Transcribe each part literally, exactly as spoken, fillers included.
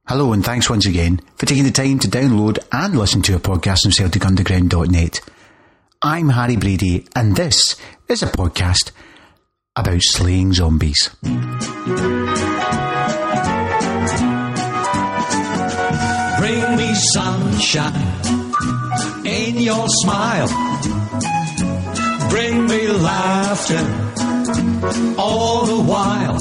Hello and thanks once again for taking the time to download and listen to a podcast from Celtic Underground dot net. I'm Harry Brady and this is a podcast about slaying zombies. Bring me sunshine in your smile. Bring me laughter all the while.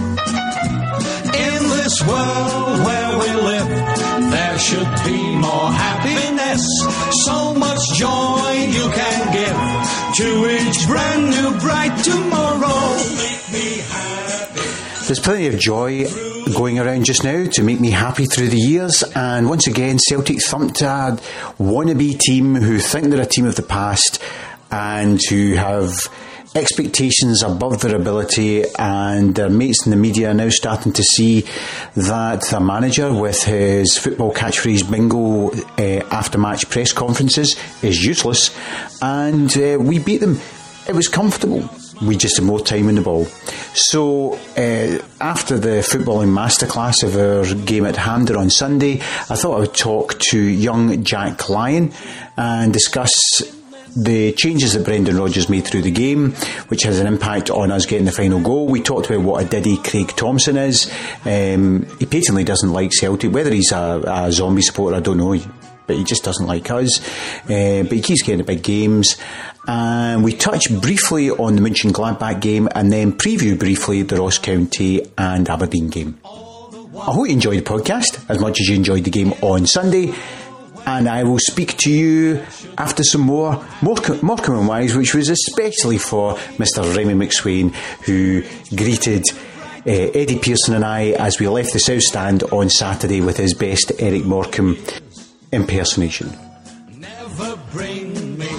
In this world where we live, there should be more happiness. So much joy you can give to each brand new bright tomorrow. Make me happy. There's plenty of joy going around just now to make me happy through the years, and once again Celtic thumped a wannabe team who think they're a team of the past and who have expectations above their ability, and their mates in the media are now starting to see that the manager with his football catchphrase bingo uh, after match press conferences is useless, and uh, we beat them. It was comfortable. We just had more time in the ball. So uh, after the footballing masterclass of our game at Hampden on Sunday, I thought I would talk to young Jack Lyon and discuss the changes that Brendan Rodgers made through the game, which has an impact on us getting the final goal. We talked about what a diddy Craig Thompson is. Um, he patently doesn't like Celtic. Whether he's a, a zombie supporter, I don't know, but he just doesn't like us. Uh, but he keeps getting the big games. And we touch briefly on the Mönchengladbach game and then preview briefly the Ross County and Aberdeen game. I hope you enjoyed the podcast as much as you enjoyed the game on Sunday. And I will speak to you after some more Morecambe, Morecambe and Wise, which was especially for Mister Remy McSwain, who greeted uh, Eddie Pearson and I as we left the South Stand on Saturday with his best Eric Morecambe impersonation. Never bring me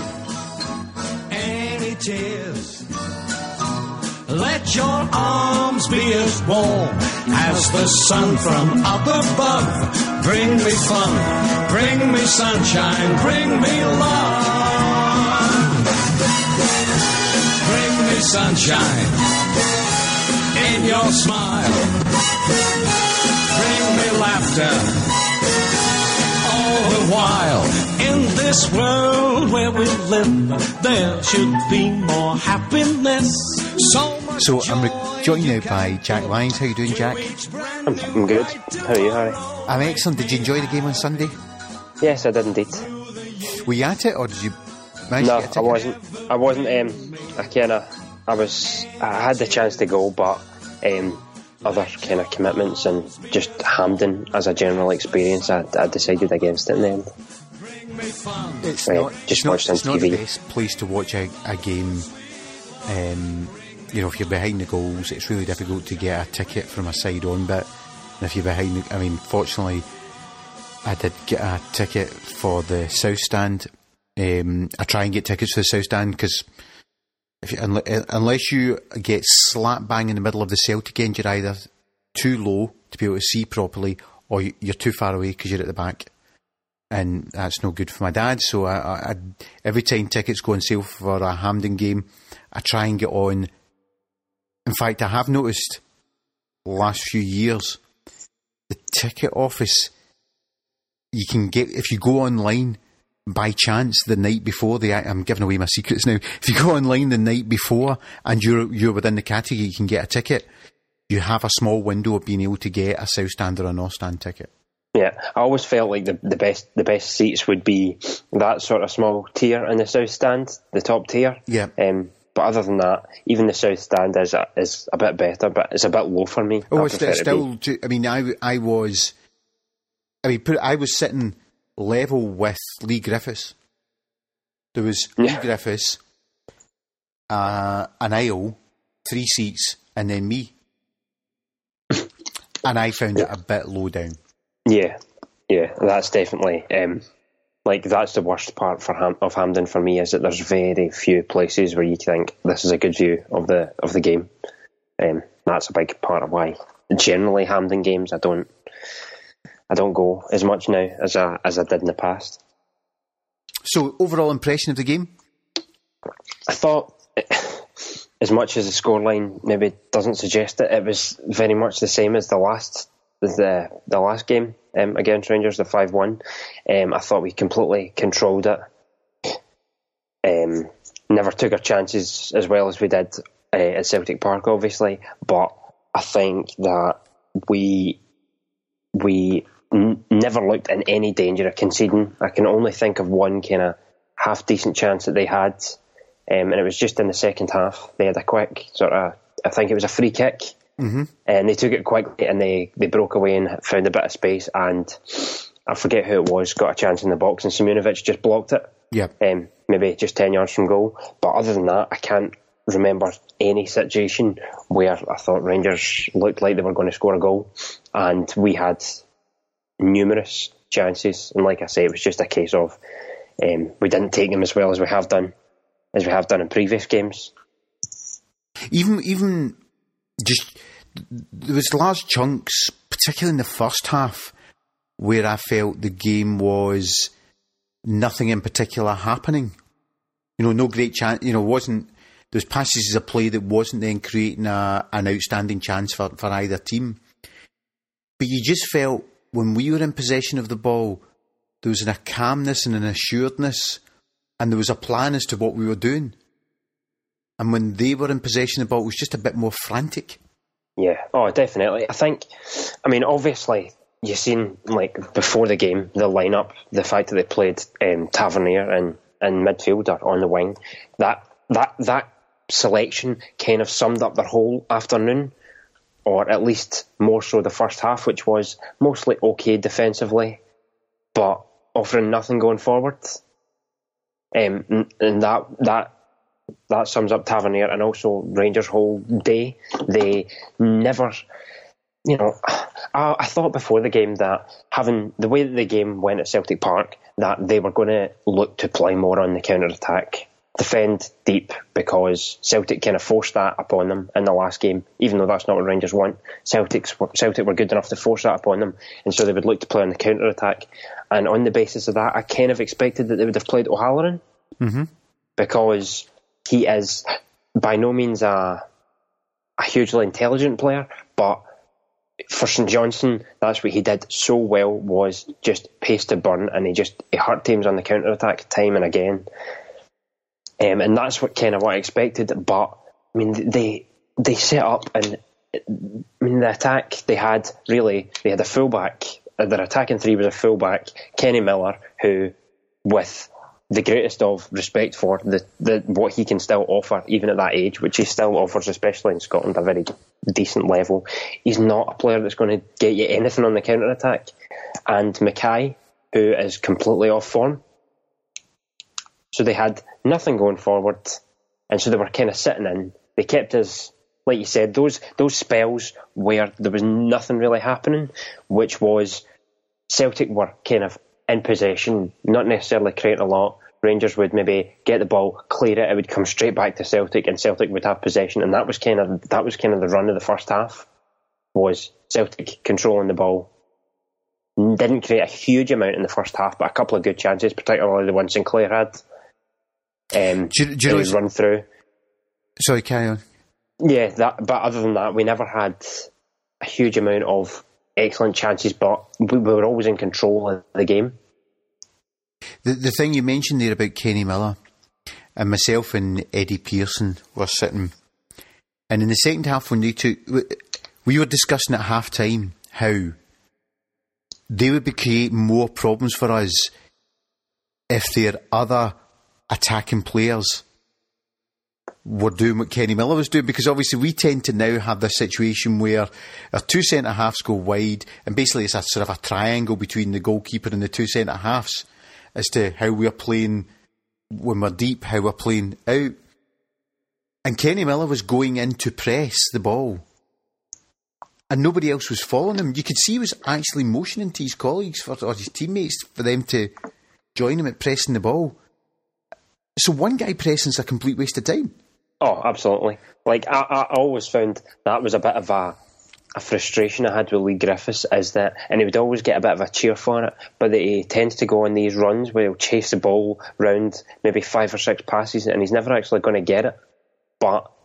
any tears. Let your arms be as warm as the sun from up above. Bring me fun, bring me sunshine, bring me love. Bring me sunshine in your smile. Bring me laughter all the while. In this world where we live, there should be more happiness. So much So I'm re- joined now by Jack Lyons. How you doing, Jack? I'm, I'm good. How are you, Harry? I'm excellent. Did you enjoy the game on Sunday? Yes, I did indeed. Were you at it, or did you manage No, to get a I ticket? wasn't. I wasn't. Um, I kind of. I was. I had the chance to go, but um, other kind of commitments and just Hampden as a general experience, I, I decided against it in the end. It's Right, not, just it's not, watched on it's not T V. the best place to watch a, a game. Um, you know, if you're behind the goals, it's really difficult to get a ticket from a side on bit. And if you're behind, the, I mean, fortunately, I did get a ticket for the South Stand. Um, I try and get tickets for the South Stand because if you, unless, unless you get slap bang in the middle of the Celtic end, you're either too low to be able to see properly, or you're too far away because you're at the back. And that's no good for my dad. So I, I, I, every time tickets go on sale for a Hampden game, I try and get on. In fact, I have noticed the last few years, the ticket office, you can get, if you go online by chance the night before, the, I'm giving away my secrets now, if you go online the night before and you're, you're within the category, you can get a ticket, you have a small window of being able to get a South Stand or a North Stand ticket. Yeah, I always felt like the, the best the best seats would be that sort of small tier in the South Stand, the top tier. Yeah. Um, but other than that, even the South Stand is a, is a bit better, but it's a bit low for me. Oh, I it's prefer still. to be. I mean, I I was. I mean, put. I was sitting level with Lee Griffiths. There was Lee Yeah. Griffiths, uh, an aisle, three seats, and then me. And I found it a bit low down. Yeah, yeah, that's definitely um, like that's the worst part for Ham- of Hampden for me, is that there's very few places where you think this is a good view of the of the game. Um, that's a big part of why generally Hampden games I don't I don't go as much now as I as I did in the past. So, overall impression of the game? I thought, as much as the scoreline maybe doesn't suggest it, it was very much the same as the last the the last game um, against Rangers, the five one. Um, I thought we completely controlled it. Um, never took our chances as well as we did uh, at Celtic Park, obviously, but I think that we we n- never looked in any danger of conceding. I can only think of one kind of half decent chance that they had, um, and it was just in the second half. They had a quick sort of, I think it was a free kick, mm-hmm. and they took it quickly and they, they broke away and found a bit of space, and I forget who it was, got a chance in the box, and Simunovic just blocked it. Yeah. Um, maybe just ten yards from goal. But other than that, I can't remember any situation where I thought Rangers looked like they were going to score a goal, and we had numerous chances. And like I say, it was just a case of um, we didn't take them as well as we have done, as we have done in previous games. Even, even just there was large chunks, particularly in the first half, where I felt the game was nothing in particular happening. You know, no great chance. You know, wasn't those passages of play that wasn't then creating a, an outstanding chance for, for either team. But you just felt when we were in possession of the ball, there was a calmness and an assuredness, and there was a plan as to what we were doing. And when they were in possession of the ball, it was just a bit more frantic. Yeah, oh, definitely. I think, I mean, obviously, you've seen, like, before the game, the lineup, the fact that they played um, Tavernier in, in midfield or on the wing, that that that selection kind of summed up their whole afternoon, or at least more so the first half, which was mostly okay defensively, but offering nothing going forward. Um, and that that that sums up Tavernier and also Rangers' whole day. They never... You know, I, I thought before the game that having the way that the game went at Celtic Park, that they were going to look to play more on the counter-attack, defend deep, because Celtic kind of forced that upon them in the last game, even though that's not what Rangers want. Celtic's, Celtic were good enough to force that upon them, and so they would look to play on the counter-attack. And on the basis of that, I kind of expected that they would have played O'Halloran, mm-hmm. because he is by no means a, a hugely intelligent player, but for St Johnstone, that's what he did so well, was just pace to burn, and he just he hurt teams on the counter attack time and again. Um, and that's what kind of what I expected. But I mean, they they set up, and I mean the attack they had really they had a fullback. Their attacking three was a fullback, Kenny Miller, who, with the greatest of respect for the, the what he can still offer, even at that age, which he still offers, especially in Scotland, a very decent level. He's not a player that's going to get you anything on the counter attack. And Mackay, who is completely off form. So they had nothing going forward, and so they were kind of sitting in. They kept us, like you said, those those spells where there was nothing really happening, which was Celtic were kind of in possession, not necessarily creating a lot. Rangers would maybe get the ball, clear it, it would come straight back to Celtic, and Celtic would have possession. And that was kind of that was kind of the run of the first half, was Celtic controlling the ball. Didn't create a huge amount in the first half, but a couple of good chances, particularly the one Sinclair had. Um, do, you, do you know run through. Sorry, carry on. Yeah, that. But other than that, we never had a huge amount of excellent chances, but we, we were always in control of the game. The the thing you mentioned there about Kenny Miller, and myself and Eddie Pearson were sitting, and in the second half when they took, we were discussing at half time how they would be creating more problems for us if their other attacking players were doing what Kenny Miller was doing, because obviously we tend to now have this situation where our two centre-halves go wide, and basically it's a sort of a triangle between the goalkeeper and the two centre-halves as to how we're playing when we're deep, how we're playing out. And Kenny Miller was going in to press the ball, and nobody else was following him. You could see he was actually motioning to his colleagues for, or his teammates for them to join him at pressing the ball. So one guy pressing's a complete waste of time. Oh, absolutely. Like, I, I always found that was a bit of a, a frustration I had with Lee Griffiths, is that, and he would always get a bit of a cheer for it, but that he tends to go on these runs where he'll chase the ball round maybe five or six passes, and he's never actually going to get it. But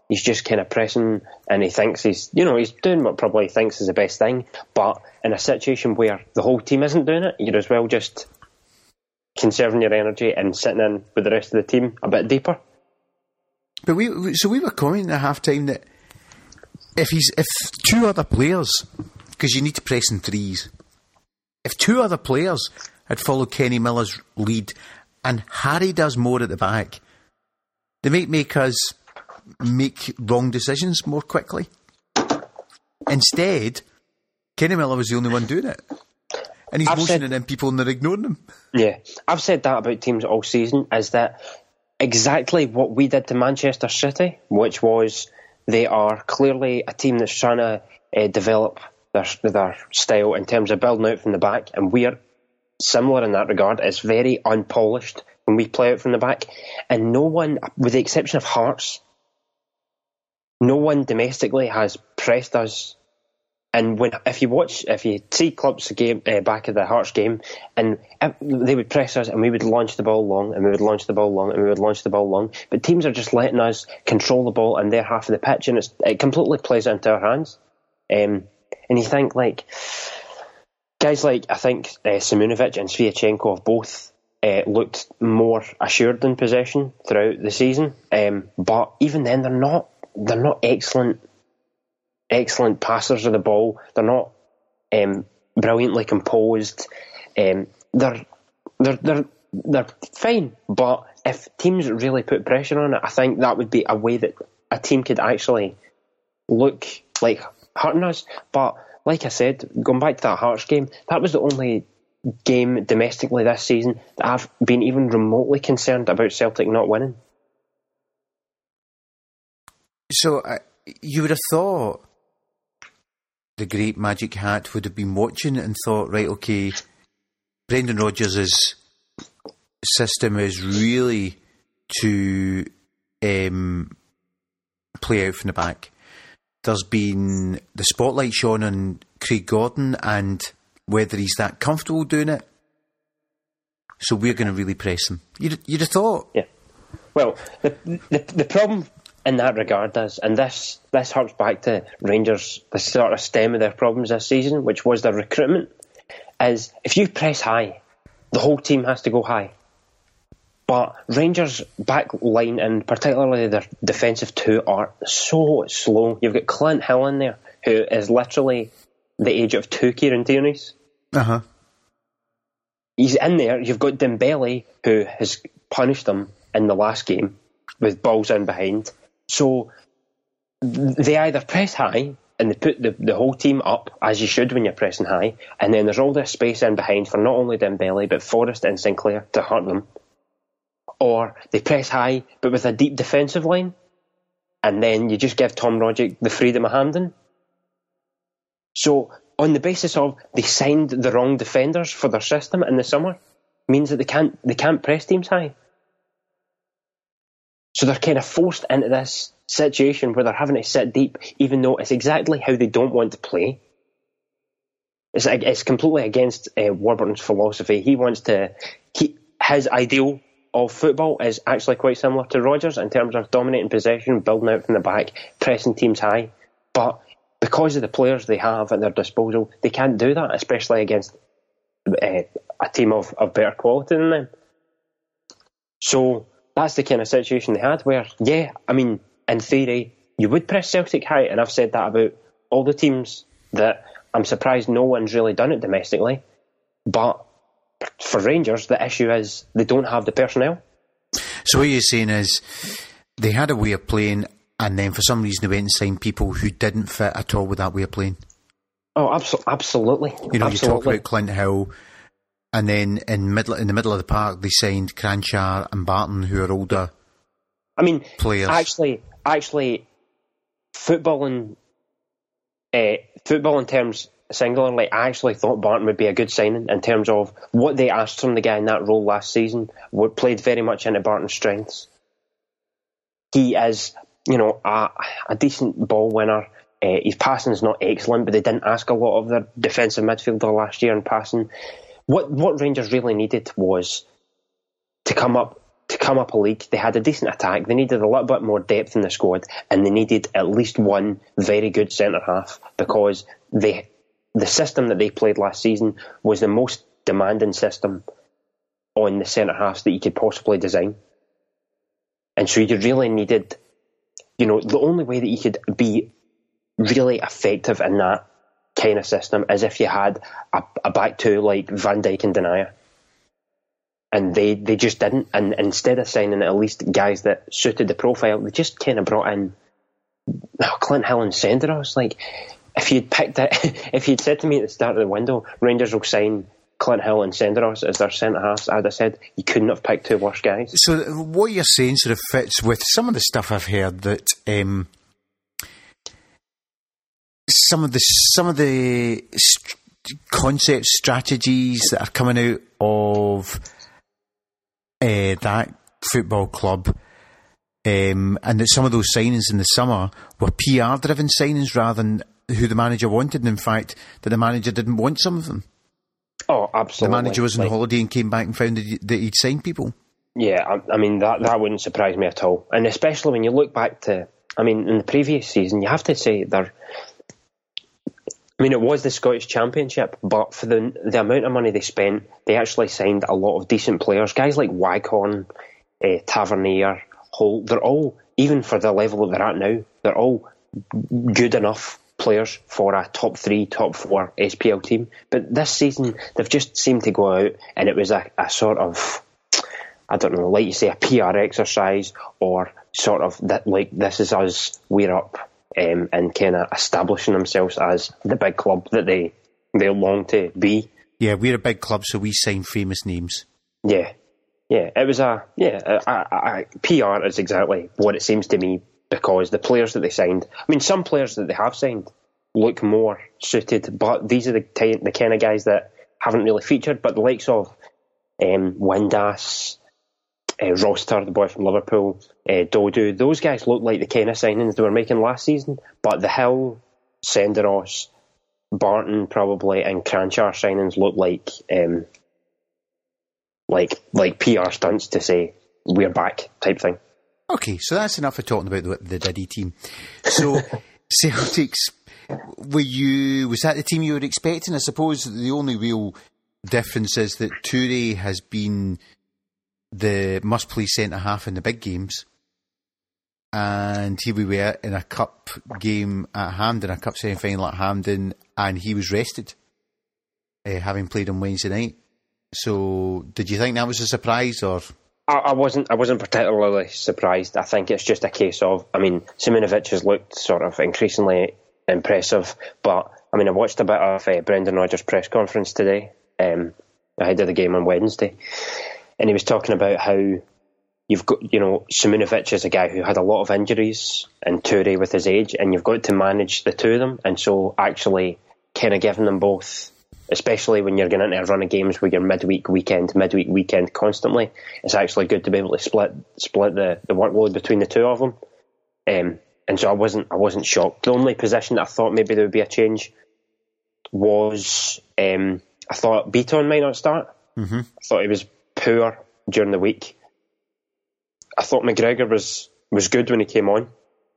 he's just kind of pressing, and he thinks he's, you know, he's doing what probably he thinks is the best thing. But in a situation where the whole team isn't doing it, you're as well just conserving your energy and sitting in with the rest of the team a bit deeper. But we, so we were commenting at half time that if he's if two other players, because you need to press in threes, if two other players had followed Kenny Miller's lead and Harry does more at the back, they might make us make wrong decisions more quickly. Instead, Kenny Miller was the only one doing it. And he's I've motioning said, in people and they're ignoring him. Yeah, I've said that about teams all season, is that exactly what we did to Manchester City, which was they are clearly a team that's trying to uh, develop their, their style in terms of building out from the back, and we are similar in that regard. It's very unpolished when we play out from the back, and no one, with the exception of Hearts, no one domestically has pressed us. And when if you watch, if you see clips game uh, back of the Hearts game, and if, they would press us, and we would launch the ball long, and we would launch the ball long, and we would launch the ball long. But teams are just letting us control the ball in their half of the pitch, and it's, it completely plays into our hands. Um, and you think like guys like I think uh, Simunovic and Sviatchenko have both uh, looked more assured in possession throughout the season. Um, but even then, they're not they're not excellent. Excellent passers of the ball. They're not um, brilliantly composed. Um, they're they're they're they're fine. But if teams really put pressure on it, I think that would be a way that a team could actually look like hurting us. But like I said, going back to that Hearts game, that was the only game domestically this season that I've been even remotely concerned about Celtic not winning. So uh, you would have thought the great Magic Hat would have been watching it and thought, right, okay, Brendan Rodgers' system is really to um, play out from the back. There's been the spotlight shone on Craig Gordon and whether he's that comfortable doing it. So we're going to really press him. You'd, you'd have thought. Yeah. Well, the, the the problem in that regard is, and this this harks back to Rangers, the sort of stem of their problems this season, which was their recruitment, is if you press high, the whole team has to go high. But Rangers' back line, and particularly their defensive two, are so slow. You've got Clint Hill in there, who is literally the age of two Kieran Tierney's. Uh-huh. He's in there. You've got Dembele, who has punished them in the last game with balls in behind. So they either press high and they put the, the whole team up, as you should when you're pressing high, and then there's all this space in behind for not only Dembele but Forrest and Sinclair to hurt them. Or they press high but with a deep defensive line, and then you just give Tom Rogic the freedom of handing. So on the basis of they signed the wrong defenders for their system in the summer, means that they can't they can't press teams high. So they're kind of forced into this situation where they're having to sit deep, even though it's exactly how they don't want to play. It's it's completely against uh, Warburton's philosophy. He wants to he, his ideal of football is actually quite similar to Rodgers in terms of dominating possession, building out from the back, pressing teams high. But because of the players they have at their disposal, they can't do that, especially against uh, a team of, of better quality than them. So that's the kind of situation they had where, yeah, I mean, in theory, you would press Celtic high, and I've said that about all the teams that I'm surprised no one's really done it domestically. But for Rangers, the issue is they don't have the personnel. So what you're saying is they had a way of playing, and then for some reason they went and signed people who didn't fit at all with that way of playing. Oh, abso- absolutely. You know, absolutely. You talk about Clint Hill, and then in middle in the middle of the park they signed Cranchar and Barton, who are older. I mean, players. Actually, actually, football in uh, football in terms singularly, I actually thought Barton would be a good signing in terms of what they asked from the guy in that role last season. What played very much into Barton's strengths. He is, you know, a, a decent ball winner. Uh, his passing is not excellent, but they didn't ask a lot of their defensive midfielder last year in passing. What what Rangers really needed was to come up to come up a league, they had a decent attack, they needed a little bit more depth in the squad, and they needed at least one very good centre-half, because they, the system that they played last season was the most demanding system on the centre-halves that you could possibly design. And so you really needed, you know, the only way that you could be really effective in that kind of system is if you had a, a back two like Van Dijk and Denayer. And they, they just didn't. And instead of signing at least guys that suited the profile, they just kind of brought in oh, Clint Hill and Senderos. Like, if you'd picked it, if you'd said to me at the start of the window, Rangers will sign Clint Hill and Senderos as their centre-halves, I'd have said you couldn't have picked two worse guys. So what you're saying sort of fits with some of the stuff I've heard that um, some of the some of the st- concepts, strategies that are coming out of Uh, that football club, um, and that some of those signings in the summer were P R driven signings rather than who the manager wanted, and in fact that the manager didn't want some of them. Oh, absolutely. The manager was on like, holiday and came back and found that, that he'd signed people. Yeah, I, I mean that that wouldn't surprise me at all, and especially when you look back to, I mean, in the previous season, you have to say they're I mean, it was the Scottish Championship, but for the the amount of money they spent, they actually signed a lot of decent players. Guys like Waghorn, uh, Tavernier, Holt, they're all, even for the level that they're at now, they're all good enough players for a top three, top four S P L team. But this season, they've just seemed to go out, and it was a, a sort of, I don't know, like you say, a P R exercise, or sort of that, like, this is us, we're up. Um, and kind of establishing themselves as the big club that they they long to be. Yeah, we're a big club, so we sign famous names. Yeah, yeah. It was a yeah. A, a, a P R is exactly what it seems to me, because the players that they signed. I mean, some players that they have signed look more suited, but these are the ty- the kind of guys that haven't really featured. But the likes of um, Windass, Uh, Roster, the boy from Liverpool, uh, Dodu, those guys look like the kind of signings they were making last season. But the Hill, Senderos, Barton probably, and Cranchar signings look like um, like like P R stunts to say we're back type thing. Okay, so that's enough for talking about the, the Diddy team. So Celtics, were you was that the team you were expecting? I suppose the only real difference is that Toure has been the must-play centre-half in the big games, and here we were in a cup game at Hampden, a cup semi-final at Hampden, and he was rested, uh, having played on Wednesday night. So did you think that was a surprise, or? I, I wasn't I wasn't particularly surprised. I think it's just a case of, I mean, Simunovic has looked sort of increasingly impressive, but I mean, I watched a bit of uh, Brendan Rodgers' press conference today, um, ahead of the game on Wednesday. And he was talking about how you've got, you know, Simunovic is a guy who had a lot of injuries, and Toure with his age, and you've got to manage the two of them. And so actually kind of giving them both, especially when you're going into a run of games where you're midweek, weekend, midweek, weekend constantly, it's actually good to be able to split split the, the workload between the two of them. Um, and so I wasn't I wasn't shocked. The only position that I thought maybe there would be a change was um, I thought Beaton might not start. Mm-hmm. I thought he was poor during the week. I thought McGregor was, was good when he came on,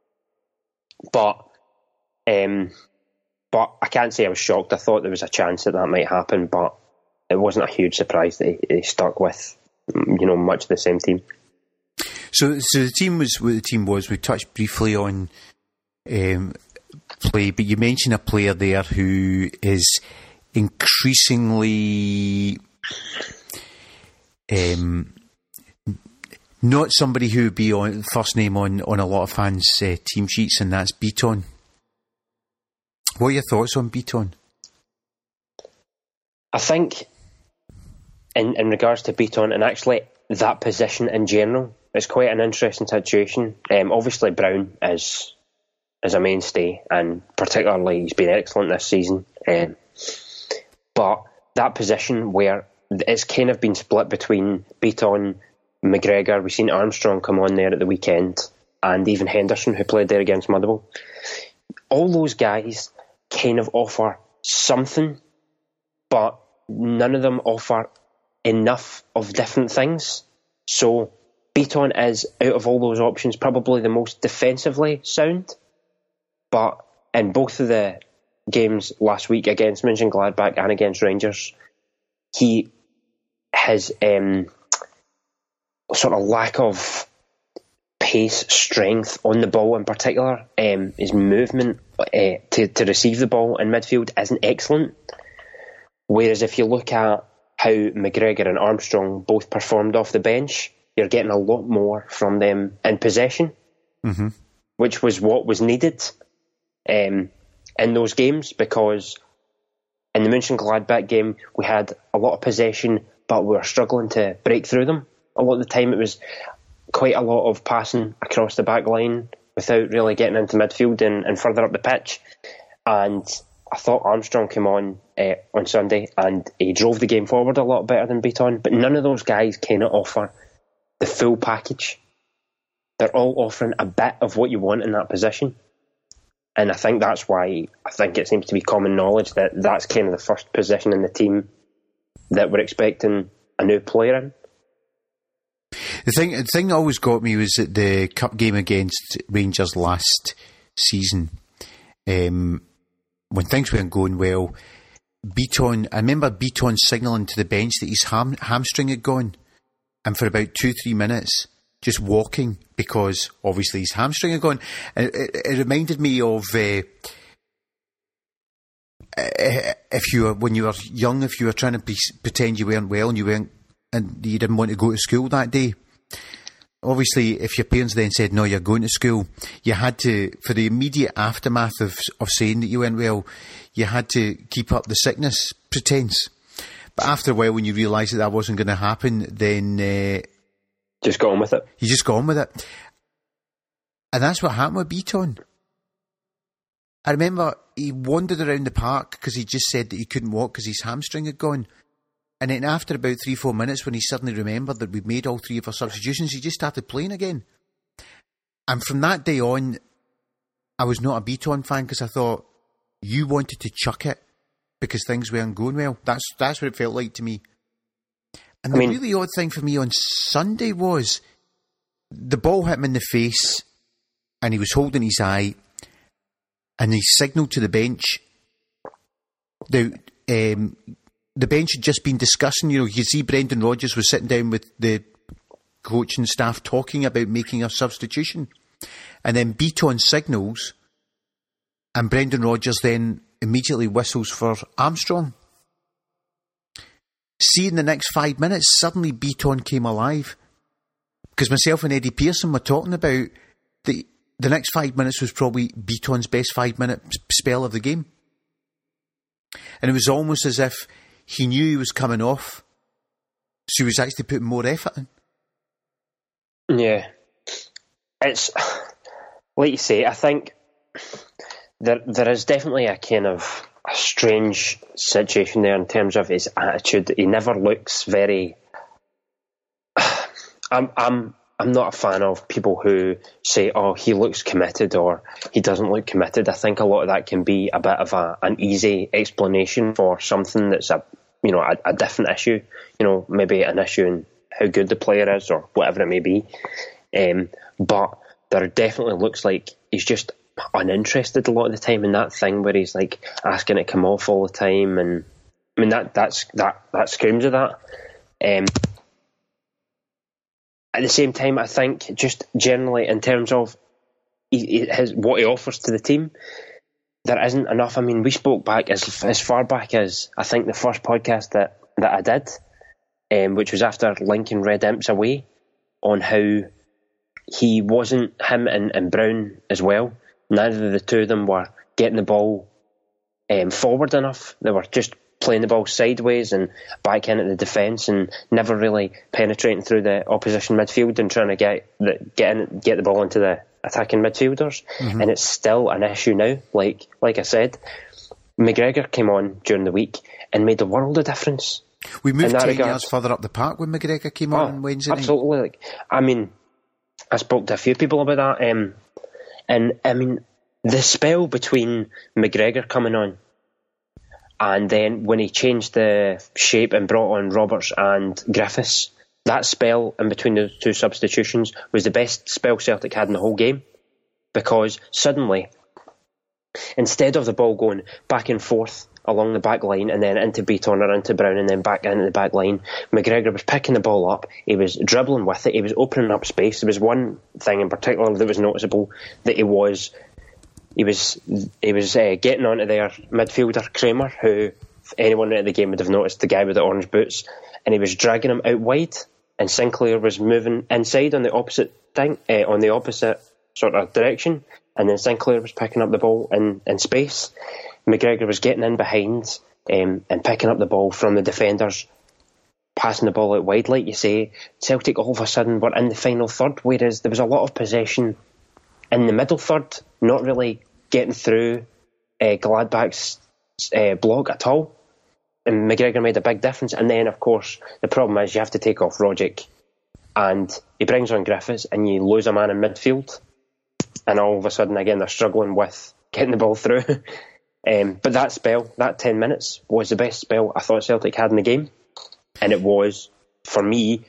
but um, but I can't say I was shocked. I thought there was a chance that that might happen, but it wasn't a huge surprise that he, he stuck with, you know, much of the same team. So, so the team was what the team was. We touched briefly on um, play, but you mentioned a player there who is increasingly. Um, not somebody who would be on first name on, on a lot of fans' uh, team sheets, and that's Beaton. What are your thoughts on Beaton? I think, in in regards to Beaton, and actually that position in general, it's quite an interesting situation. Um, obviously, Brown is is a mainstay, and particularly he's been excellent this season. Um, but that position where it's kind of been split between Beaton, McGregor. We've seen Armstrong come on there at the weekend, and even Henderson, who played there against Motherwell. All those guys kind of offer something, but none of them offer enough of different things. So Beaton is, out of all those options, probably the most defensively sound. But in both of the games last week against Mönchengladbach and against Rangers, he his um, sort of lack of pace, strength on the ball in particular, um, his movement uh, to, to receive the ball in midfield isn't excellent. Whereas if you look at how McGregor and Armstrong both performed off the bench, you're getting a lot more from them in possession, mm-hmm. which was what was needed um, in those games, because in the Mönchengladbach game we had a lot of possession, but we were struggling to break through them. A lot of the time it was quite a lot of passing across the back line without really getting into midfield and, and further up the pitch. And I thought Armstrong came on uh, on Sunday and he drove the game forward a lot better than Beaton, but none of those guys cannot offer the full package. They're all offering a bit of what you want in that position. And I think that's why I think it seems to be common knowledge that that's kind of the first position in the team that we're expecting a new player in. The thing, the thing that always got me was that the cup game against Rangers last season, um, when things weren't going well, Beaton, I remember Beaton signalling to the bench that his ham, hamstring had gone, and for about two, three minutes, just walking, because obviously his hamstring had gone. It, it, it reminded me of uh, if you were, when you were young, if you were trying to be, pretend you weren't well and you weren't, and you didn't want to go to school that day. Obviously, if your parents then said, no, you're going to school, you had to, for the immediate aftermath of of saying that you weren't well, you had to keep up the sickness pretense. But after a while, when you realised that that wasn't going to happen, then... Uh, just got on with it. You just got on with it. And that's what happened with Beaton. I remember he wandered around the park because he just said that he couldn't walk because his hamstring had gone. And then after about three, four minutes, when he suddenly remembered that we'd made all three of our substitutions, he just started playing again. And from that day on, I was not a Beaton fan because I thought, you wanted to chuck it because things weren't going well. That's that's what it felt like to me. And the I mean, really odd thing for me on Sunday was the ball hit him in the face and he was holding his eye and he signalled to the bench. The, um, the bench had just been discussing, you know, you see Brendan Rodgers was sitting down with the coaching staff talking about making a substitution. And then Beaton signals and Brendan Rodgers then immediately whistles for Armstrong. See, in the next five minutes, suddenly Beaton came alive. Because myself and Eddie Pearson were talking about the the next five minutes was probably Beaton's best five-minute spell of the game. And it was almost as if he knew he was coming off, so he was actually putting more effort in. Yeah. It's, like you say, I think there there is definitely a kind of a strange situation there in terms of his attitude. He never looks very... I'm I'm I'm not a fan of people who say, oh, he looks committed or he doesn't look committed. I think a lot of that can be a bit of a, an easy explanation for something that's a you know a, a different issue. You know, maybe an issue in how good the player is or whatever it may be. Um, but there definitely looks like he's just uninterested a lot of the time in that thing where he's like asking it to come off all the time, and I mean that that's that that screams of that. Um, At the same time, I think just generally in terms of he, his, what he offers to the team, there isn't enough. I mean, we spoke back as as far back as I think the first podcast that, that I did, um, which was after Lincoln Red Imps away, on how he wasn't, him and, and Brown as well, neither of the two of them were getting the ball um, forward enough. They were just playing the ball sideways and back in at the defence and never really penetrating through the opposition midfield and trying to get the get in, get the ball into the attacking midfielders. Mm-hmm. And it's still an issue now. Like like I said, McGregor came on during the week and made a world of difference. We moved ten yards further up the park when McGregor came on oh, on Wednesday. Absolutely. Like, I mean, I spoke to a few people about that, um, and I mean, the spell between McGregor coming on and then when he changed the shape and brought on Roberts and Griffiths that spell in between the two substitutions was the best spell Celtic had in the whole game, because suddenly, instead of the ball going back and forth along the back line and then into Beaton or into Brown and then back into the back line, McGregor was picking the ball up, he was dribbling with it, he was opening up space. There was one thing in particular that was noticeable, that he was he was he was uh, getting onto their midfielder Kramer, who, if anyone at the game would have noticed, the guy with the orange boots, and he was dragging him out wide, and Sinclair was moving inside on the opposite thing, uh, on the opposite sort of direction, and then Sinclair was picking up the ball in, in space. McGregor was getting in behind um, and picking up the ball from the defenders, passing the ball out wide, like you say. Celtic all of a sudden were in the final third, whereas there was a lot of possession in the middle third, not really getting through uh, Gladbach's uh, block at all. And McGregor made a big difference. And then, of course, the problem is you have to take off Rogic, and he brings on Griffiths, and you lose a man in midfield, and all of a sudden, again, they're struggling with getting the ball through. Um, but that spell, that ten minutes, was the best spell I thought Celtic had in the game. And it was, for me,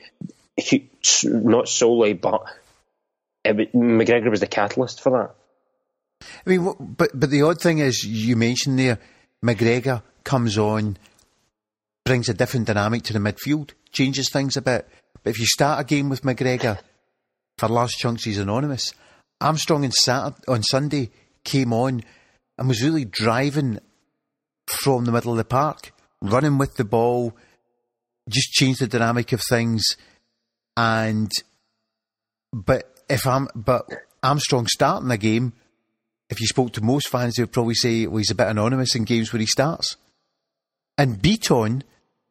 not solely, but it, McGregor was the catalyst for that. I mean, but but the odd thing is, you mentioned there, McGregor comes on, brings a different dynamic to the midfield, changes things a bit. But if you start a game with McGregor, for large chunks he's anonymous. Armstrong on Saturday, on Sunday came on and was really driving from the middle of the park, running with the ball, just changed the dynamic of things. And but if I'm but Armstrong starting a game, if you spoke to most fans, they would probably say, well, he's a bit anonymous in games where he starts. And Beaton,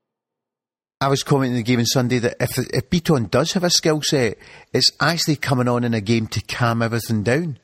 I was commenting in the game on Sunday that if if Beaton does have a skill set, it's actually coming on in a game to calm everything down.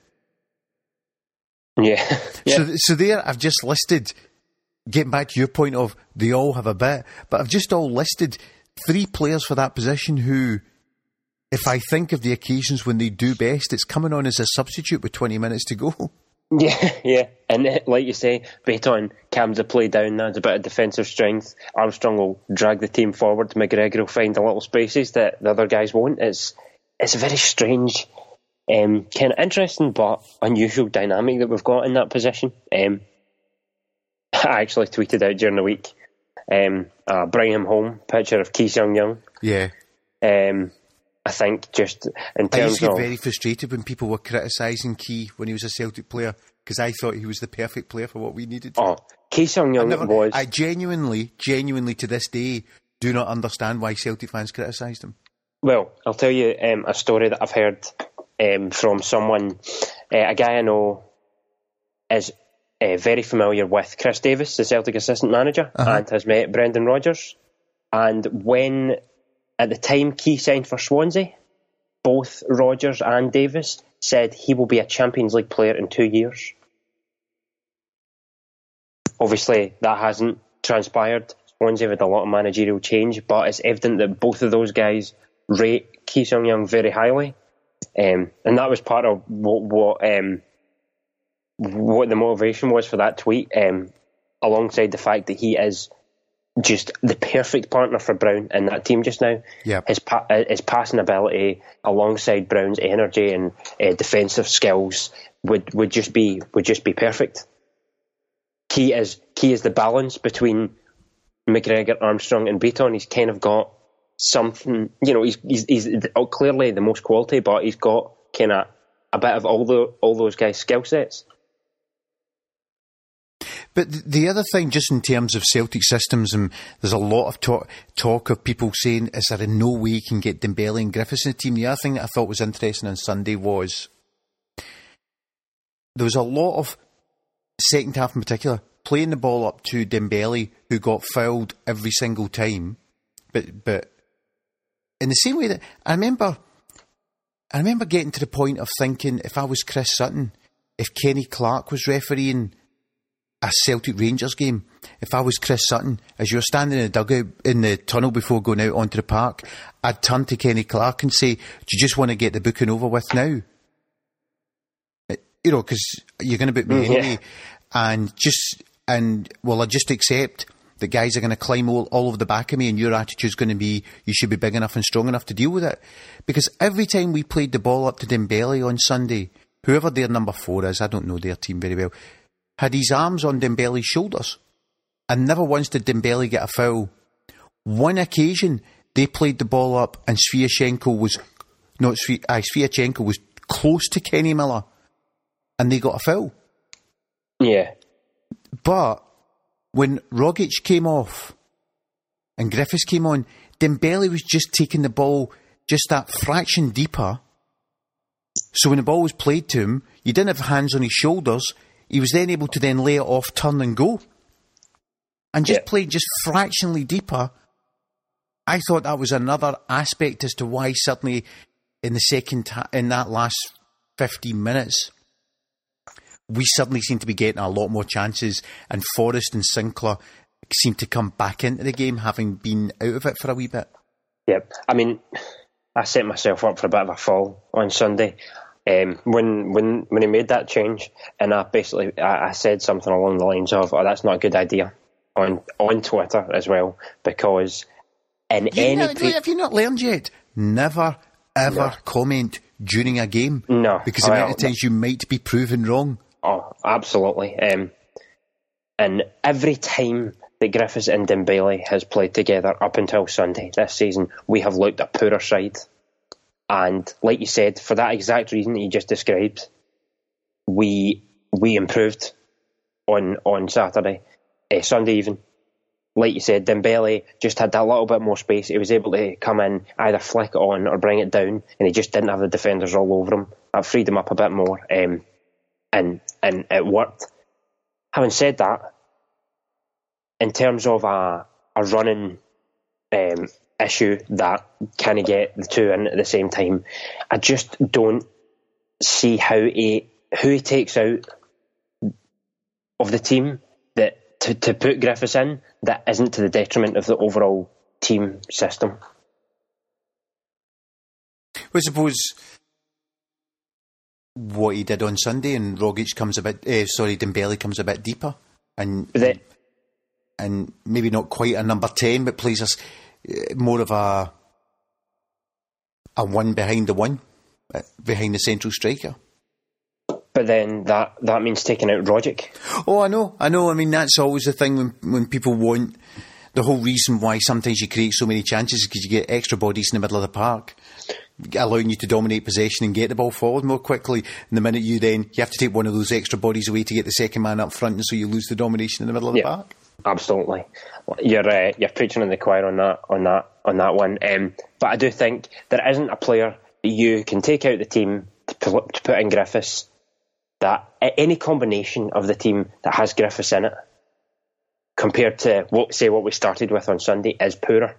Yeah. yeah. So, so there, I've just listed, getting back to your point of they all have a bit, but I've just all listed three players for that position who, if I think of the occasions when they do best, it's coming on as a substitute with twenty minutes to go. Yeah, yeah. And uh, like you say, Beaton calms the play down, that's a bit of defensive strength. Armstrong will drag the team forward. McGregor will find the little spaces that the other guys won't. It's, it's a very strange, Um, kind of interesting but unusual dynamic that we've got in that position. Um, I actually tweeted out during the week, um, uh, bring him home picture of Ki Seung Young. Yeah. Um, I think just in terms I used to get of very frustrated when people were criticising Ki when he was a Celtic player, because I thought he was the perfect player for what we needed. Oh, Ki Seung Young never, was. I genuinely, genuinely to this day do not understand why Celtic fans criticised him. Well, I'll tell you um, a story that I've heard. Um, from someone, uh, a guy I know is uh, very familiar with Chris Davis, the Celtic assistant manager, uh-huh. and has met Brendan Rodgers. And when, at the time Ki signed for Swansea, both Rodgers and Davis said he will be a Champions League player in two years. Obviously, that hasn't transpired. Swansea had a lot of managerial change, but it's evident that both of those guys rate Ki Seung Young very highly. Um, and that was part of what what, um, what the motivation was for that tweet, um, alongside the fact that he is just the perfect partner for Brown in that team just now. Yep. His, pa- his passing ability alongside Brown's energy and uh, defensive skills would, would just be would just be perfect. Key is key is the balance between McGregor, Armstrong, and Beaton. He's kind of got something, you know, he's he's, he's clearly the most quality, but he's got kind of a bit of all the all those guys' skill sets. But the other thing, just in terms of Celtic systems, and there's a lot of talk, talk of people saying, is there in no way you can get Dembele and Griffiths in the team? The other thing that I thought was interesting on Sunday was there was a lot of, second half in particular, playing the ball up to Dembele, who got fouled every single time. But but in the same way that I remember, I remember getting to the point of thinking, if I was Chris Sutton, if Kenny Clark was refereeing a Celtic Rangers game, if I was Chris Sutton, as you were standing in the dugout in the tunnel before going out onto the park, I'd turn to Kenny Clark and say, do you just want to get the booking over with now? You know, because you're going to book me mm, anyway. Yeah. And just, and well, I just accept that guys are going to climb all, all over the back of me, and your attitude's going to be you should be big enough and strong enough to deal with it. Because every time we played the ball up to Dembele on Sunday, whoever their number four is, I don't know their team very well, had his arms on Dembele's shoulders. And never once did Dembele get a foul. One occasion, they played the ball up and Sviatchenko was, not Svi, uh, Sviatchenko was close to Kenny Miller, and they got a foul. Yeah. But when Rogic came off and Griffiths came on, Dembele was just taking the ball just that fraction deeper. So when the ball was played to him, you didn't have hands on his shoulders. He was then able to then lay it off, turn and go. And just yeah. played just fractionally deeper. I thought that was another aspect as to why suddenly in the second ta- in that last fifteen minutes, we suddenly seem to be getting a lot more chances, and Forrest and Sinclair seem to come back into the game, having been out of it for a wee bit. Yep. I mean, I set myself up for a bit of a fall on Sunday um, when when when he made that change, and I basically I, I said something along the lines of, "Oh, that's not a good idea," on on Twitter as well, because in you any know, pre- have you not learned yet? Never ever no. comment during a game, no, because the well, amount of times you might be proven wrong. Oh, absolutely. Um, and every time that Griffiths and Dembele has played together up until Sunday this season, we have looked a poorer side. And like you said, for that exact reason that you just described, we we improved on on Saturday, uh, Sunday even. Like you said, Dembele just had that little bit more space. He was able to come in, either flick it on or bring it down, and he just didn't have the defenders all over him. That freed him up a bit more, um, and and it worked. Having said that, in terms of a, a running um, issue that can get the two in at the same time, I just don't see how he who he takes out of the team that to, to put Griffiths in that isn't to the detriment of the overall team system. Well, I suppose what he did on Sunday, and Rogic comes a bit, uh, sorry, Dembele comes a bit deeper, and The, and maybe not quite a number ten, but plays us uh, more of a a one behind the one, uh, behind the central striker. but then that, that means taking out Rogic. Oh, I know, I know. I mean, that's always the thing when when people want. The whole reason why sometimes you create so many chances is because you get extra bodies in the middle of the park, allowing you to dominate possession and get the ball forward more quickly. And the minute you then, you have to take one of those extra bodies away to get the second man up front, and so you lose the domination in the middle of the Yeah, park. absolutely. You're uh, you're preaching in the choir on that on that on that one. Um, but I do think there isn't a player that you can take out the team to put, to put in Griffiths, that any combination of the team that has Griffiths in it, compared to what say what we started with on Sunday, is poorer.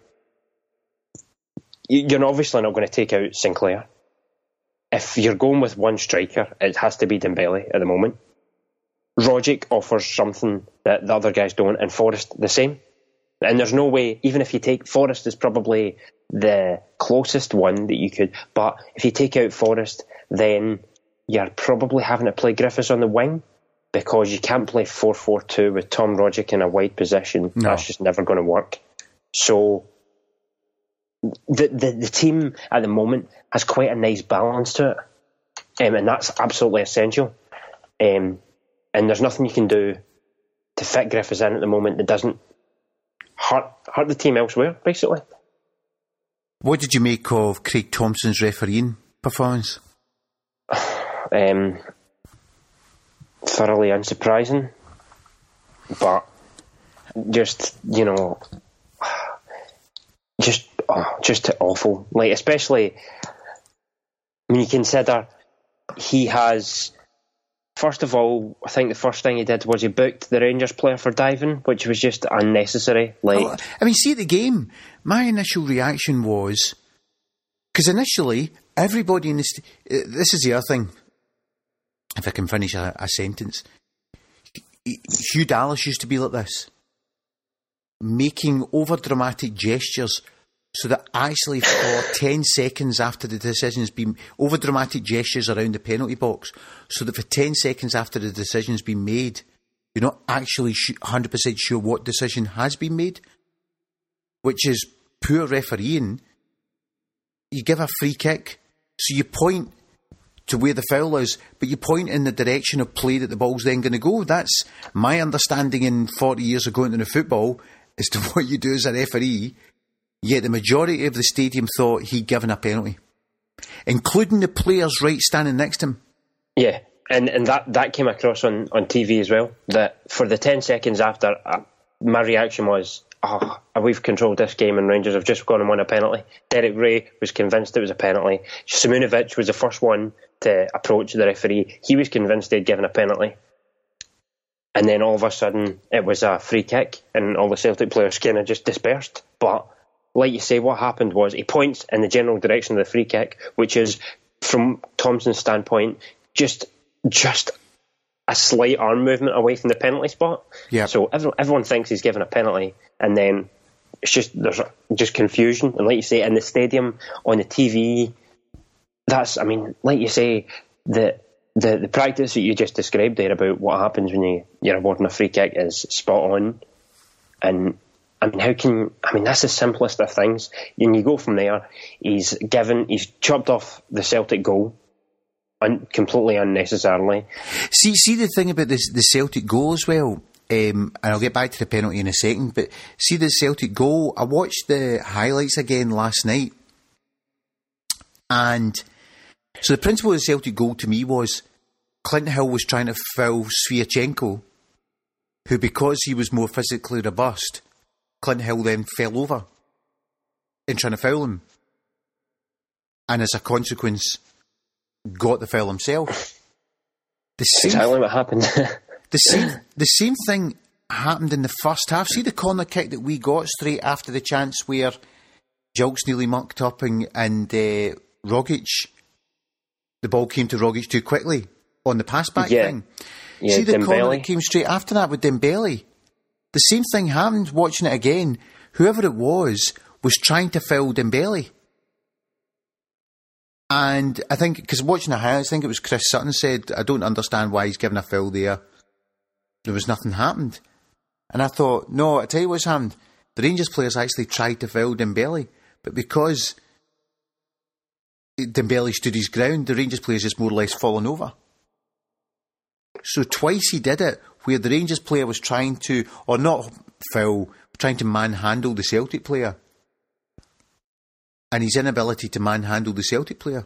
You're obviously not going to take out Sinclair. If you're going with one striker, it has to be Dembele at the moment. Rogic offers something that the other guys don't, and Forrest the same. And there's no way, even if you take Forrest is probably the closest one that you could, but if you take out Forrest, then you're probably having to play Griffiths on the wing, because you can't play four four two with Tom Rogic in a wide position. No. That's just never going to work. So the, the the team at the moment has quite a nice balance to it, um, and that's absolutely essential. Um, and there's nothing you can do to fit Griffiths in at the moment that doesn't hurt hurt the team elsewhere, basically. What did you make of Craig Thompson's refereeing performance? Um, thoroughly unsurprising, but just, you know, just oh, just awful. Like, especially when you consider he has, first of all, I think the first thing he did was he booked the Rangers player for diving, which was just unnecessary. Like, Oh, I mean, see, at the game, my initial reaction was, because initially everybody in the st- uh, this is the other thing. If I can finish a, a sentence, Hugh Dallas used to be like this, making over dramatic gestures, so that actually for ten seconds after the decision's been over dramatic gestures around the penalty box, so that for ten seconds after the decision's been made, you're not actually one hundred percent sure what decision has been made, which is poor refereeing. You give a free kick, so you point to where the foul is, but you point in the direction of play that the ball's then going to go. That's my understanding in forty years of going into football as to what you do as a referee. Yet the majority of the stadium thought he'd given a penalty, including the players right standing next to him. Yeah, and, and that, that came across on, on T V as well, that for the ten seconds after, uh, my reaction was, oh, we've controlled this game and Rangers have just gone and won a penalty. Derek Ray was convinced it was a penalty. Simunovic was the first one to approach the referee. He was convinced they'd given a penalty. And then all of a sudden it was a free kick and all the Celtic players kind of just dispersed. But like you say, what happened was he points in the general direction of the free kick, which is, from Thompson's standpoint, just just a slight arm movement away from the penalty spot. Yeah. So everyone, everyone thinks he's given a penalty, and then it's just there's just confusion. And like you say, in the stadium, on the T V, that's, I mean, like you say, the the, the practice that you just described there about what happens when you, you're awarding a free kick is spot on. And I mean, how can, I mean, that's the simplest of things. And you go from there, he's given, he's chopped off the Celtic goal, un, completely unnecessarily. See, see the thing about this, the Celtic goal as well, um, and I'll get back to the penalty in a second, but see the Celtic goal, I watched the highlights again last night, and so the principle of the Celtic goal to me was Clint Hill was trying to foul Sviatchenko, who, because he was more physically robust, Clint Hill then fell over in trying to foul him, and as a consequence got the foul himself. The same, exactly what happened. the same the same thing happened in the first half. See the corner kick that we got straight after the chance where Julks nearly mucked up and, and uh, Rogic, the ball came to Rogic too quickly on the pass back yeah. thing. Yeah, See the Dembele. corner that came straight after that with Dembele. The same thing happened watching it again. Whoever it was was trying to foul Dembele. And I think, because watching the highlights, I think it was Chris Sutton said, I don't understand why he's given a foul there. There was nothing happened. And I thought, no, I tell you what's happened. The Rangers players actually tried to foul Dembele, but because Dembele stood his ground, the Rangers players just more or less fallen over. So twice he did it, where the Rangers player was trying to, or not foul, trying to manhandle the Celtic player. And his inability to manhandle the Celtic player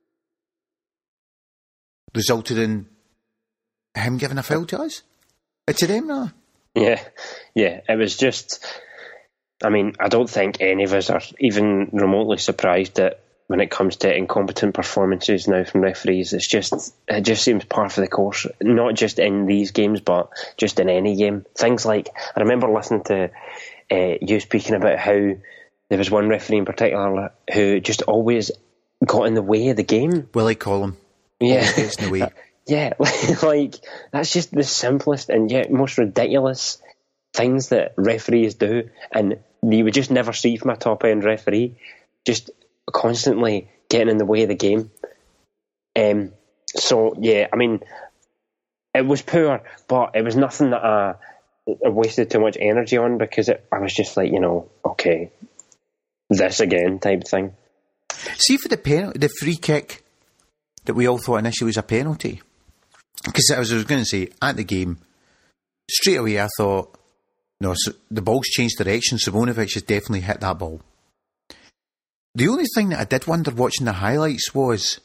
resulted in him giving a foul to us. Uh, to them, now. Yeah, yeah. It was just, I mean, I don't think any of us are even remotely surprised that when it comes to incompetent performances now from referees, it's just, it just seems par for the course, not just in these games, but just in any game. Things like, I remember listening to uh, you speaking about how there was one referee in particular who just always got in the way of the game. Willie Collum. Yeah. Always gets in the way. Yeah, like, that's just the simplest and yet most ridiculous things that referees do, and you would just never see from a top-end referee, just constantly getting in the way of the game. Um, so, yeah, I mean, it was poor, but it was nothing that I, I wasted too much energy on, because it, I was just like, you know, okay, this again type thing. See, for the penalty, the free kick that we all thought initially was a penalty, because as I was going to say, at the game, straight away I thought, no, so the ball's changed direction, Simunovic has definitely hit that ball. The only thing that I did wonder watching the highlights was,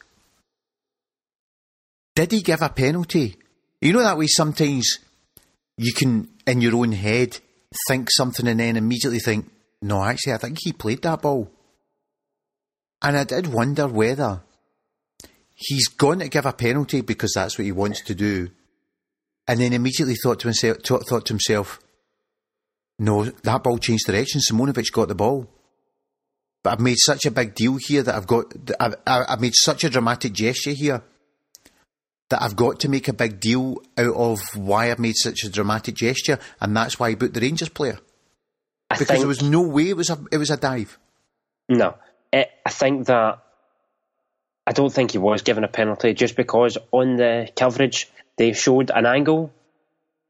did he give a penalty? You know that way sometimes you can, in your own head, think something and then immediately think, no, actually, I think he played that ball. And I did wonder whether he's going to give a penalty because that's what he wants to do, and then immediately thought to himself, thought to himself, no, that ball changed direction, Simunovic got the ball. But I've made such a big deal here that I've got, I've, I've made such a dramatic gesture here that I've got to make a big deal out of why I've made such a dramatic gesture, and that's why I booked the Rangers player. I Because think, there was no way it was a it was a dive. No, it, I think that I don't think he was given a penalty, just because on the coverage they showed an angle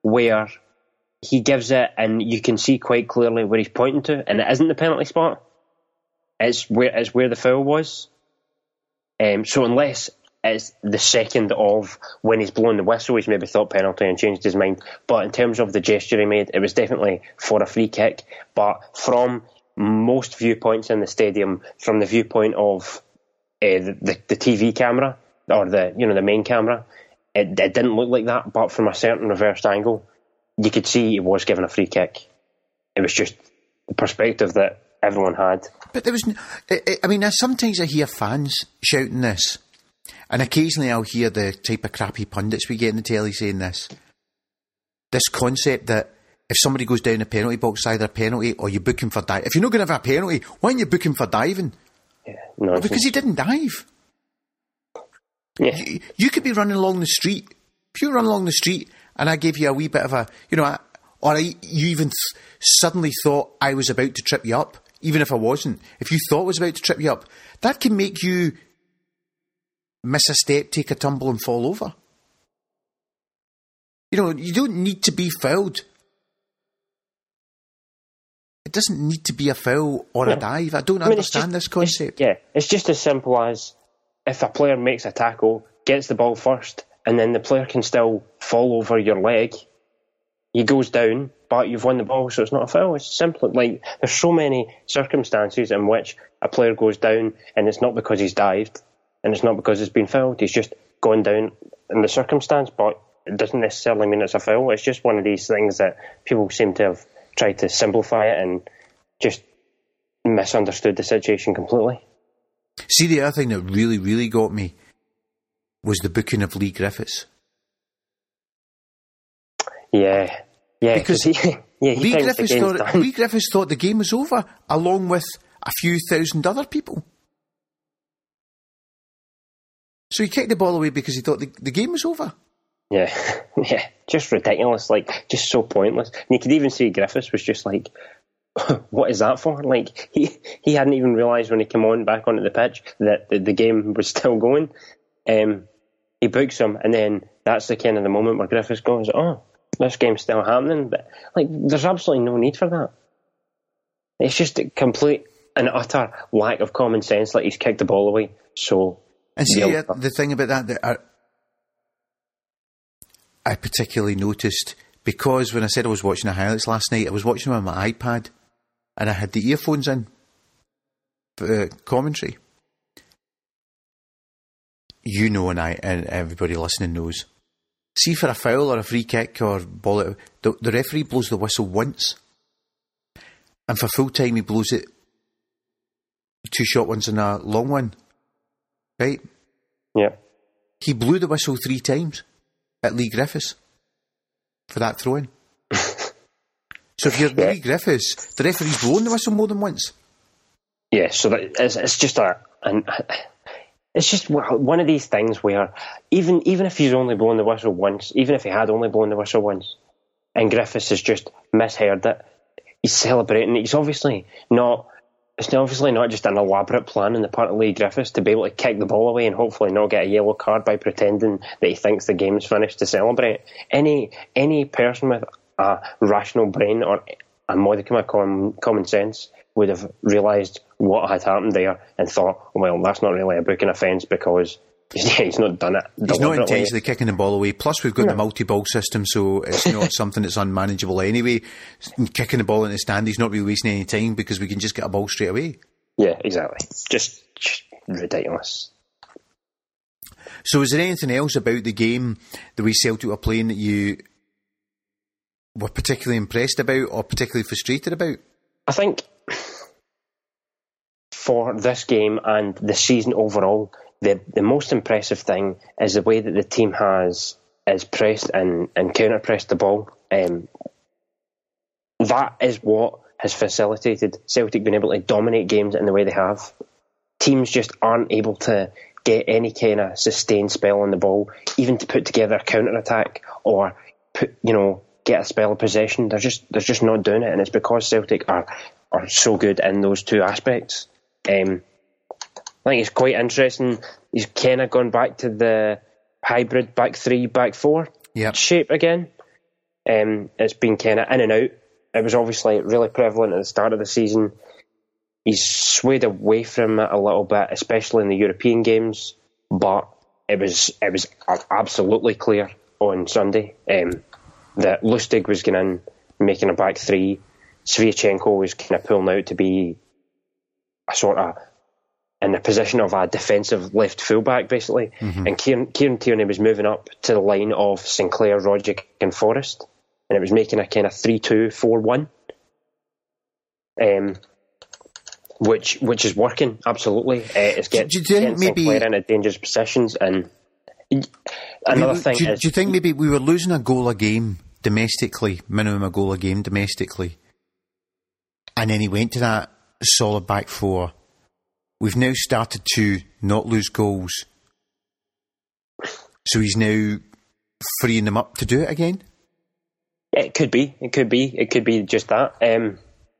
where he gives it and you can see quite clearly where he's pointing to, and it isn't the penalty spot. It's where it's where the foul was. Um, so unless it's the second of when he's blown the whistle, he's maybe thought penalty and changed his mind. But in terms of the gesture he made, it was definitely for a free kick. But from most viewpoints in the stadium, from the viewpoint of uh, the, the the T V camera or the you know the main camera, it, it didn't look like that. But from a certain reversed angle, you could see he was given a free kick. It was just the perspective that everyone had. But there was, I mean, sometimes I hear fans shouting this, and occasionally I'll hear the type of crappy pundits we get in the telly saying this. This concept that if somebody goes down the penalty box, it's either a penalty or you book him for diving. If you're not going to have a penalty, why don't you book him for diving? Yeah, well, because he didn't dive. Yeah. You, you could be running along the street. If you run along the street and I gave you a wee bit of a, you know, a, or I, you even th- suddenly thought I was about to trip you up, even if I wasn't. If you thought I was about to trip you up, that can make you miss a step, take a tumble and fall over. You know, you don't need to be fouled. It doesn't need to be a foul or yeah. a dive. I don't I mean, understand just, this concept. It's, yeah, it's just as simple as if a player makes a tackle, gets the ball first, and then the player can still fall over your leg. He goes down, but you've won the ball, so it's not a foul. It's simple. Like, there's so many circumstances in which a player goes down, and it's not because he's dived, and it's not because it's been fouled. He's just gone down in the circumstance, but it doesn't necessarily mean it's a foul. It's just one of these things that people seem to have tried to simplify it and just misunderstood the situation completely. See, the other thing that really, really got me was the booking of Leigh Griffiths. Yeah, yeah, because he, yeah, he Leigh Griffiths thought done. Leigh Griffiths thought the game was over, along with a few thousand other people. So he kicked the ball away because he thought the, the game was over. Yeah, yeah, just ridiculous. Like, just so pointless. And you could even see Griffiths was just like, "What is that for?" Like, he he hadn't even realised when he came on back onto the pitch that the, the game was still going. Um, he books him, and then that's the kind of the moment where Griffiths goes, "Oh, this game's still happening." But like, there's absolutely no need for that. It's just a complete and utter lack of common sense. Like, he's kicked the ball away. So, and see, yeah, the thing about that that I, I particularly noticed, because when I said I was watching the highlights last night, I was watching them on my iPad, and I had the earphones in for uh, commentary. You know, and I and everybody listening knows. See, for a foul or a free kick or ball out, the, the referee blows the whistle once, and for full time he blows it two short ones and a long one. Right? Yeah. He blew the whistle three times at Leigh Griffiths for that throw-in. So if you're yeah. Leigh Griffiths, the referee's blown the whistle more than once. Yeah, so that, it's, it's just a... An, It's just one of these things where even even if he's only blown the whistle once, even if he had only blown the whistle once, and Griffiths has just misheard it, he's celebrating. He's obviously not. It's obviously not just an elaborate plan on the part of Leigh Griffiths to be able to kick the ball away and hopefully not get a yellow card by pretending that he thinks the game's finished to celebrate. Any any person with a rational brain or a modicum of common, common sense would have realised what had happened there and thought, well, that's not really a booking offence because he's, he's not done it. He's not intentionally kicking the ball away. Plus, we've got no. the multi-ball system, so it's not something that's unmanageable anyway. Kicking the ball in the stand, he's not really wasting any time because we can just get a ball straight away. Yeah, exactly. Just, just ridiculous. So is there anything else about the game, the way Celtic were playing, that you were particularly impressed about or particularly frustrated about? I think for this game and the season overall, the the most impressive thing is the way that the team has is pressed and, and counter-pressed the ball. Um, that is what has facilitated Celtic being able to dominate games in the way they have. Teams just aren't able to get any kind of sustained spell on the ball, even to put together a counter-attack or put, you know, get a spell of possession. They're just they're just not doing it, and it's because Celtic are are so good in those two aspects. Um, I think it's quite interesting. He's kind of gone back to the hybrid back three, back four yep. shape again. Um, it's been kind of in and out. It was obviously really prevalent at the start of the season. He's swayed away from it a little bit, especially in the European games. But it was it was absolutely clear on Sunday um, that Lustig was going in, making a back three. Sviatchenko was kind of pulling out to be a sort of in the position of a defensive left fullback, basically. Mm-hmm. And Kieran, Kieran Tierney was moving up to the line of Sinclair, Rogic and Forrest. And it was making a kind of three two four one. Um, which which is working, absolutely. Uh, it's get, do you think getting maybe, Sinclair into dangerous positions. And another maybe, thing do, is... Do you think maybe we were losing a goal a game domestically, minimum a goal a game domestically, and then he went to that solid back four? We've now started to not lose goals, so he's now freeing them up to do it again? It could be. It could be. It could be just that. Um,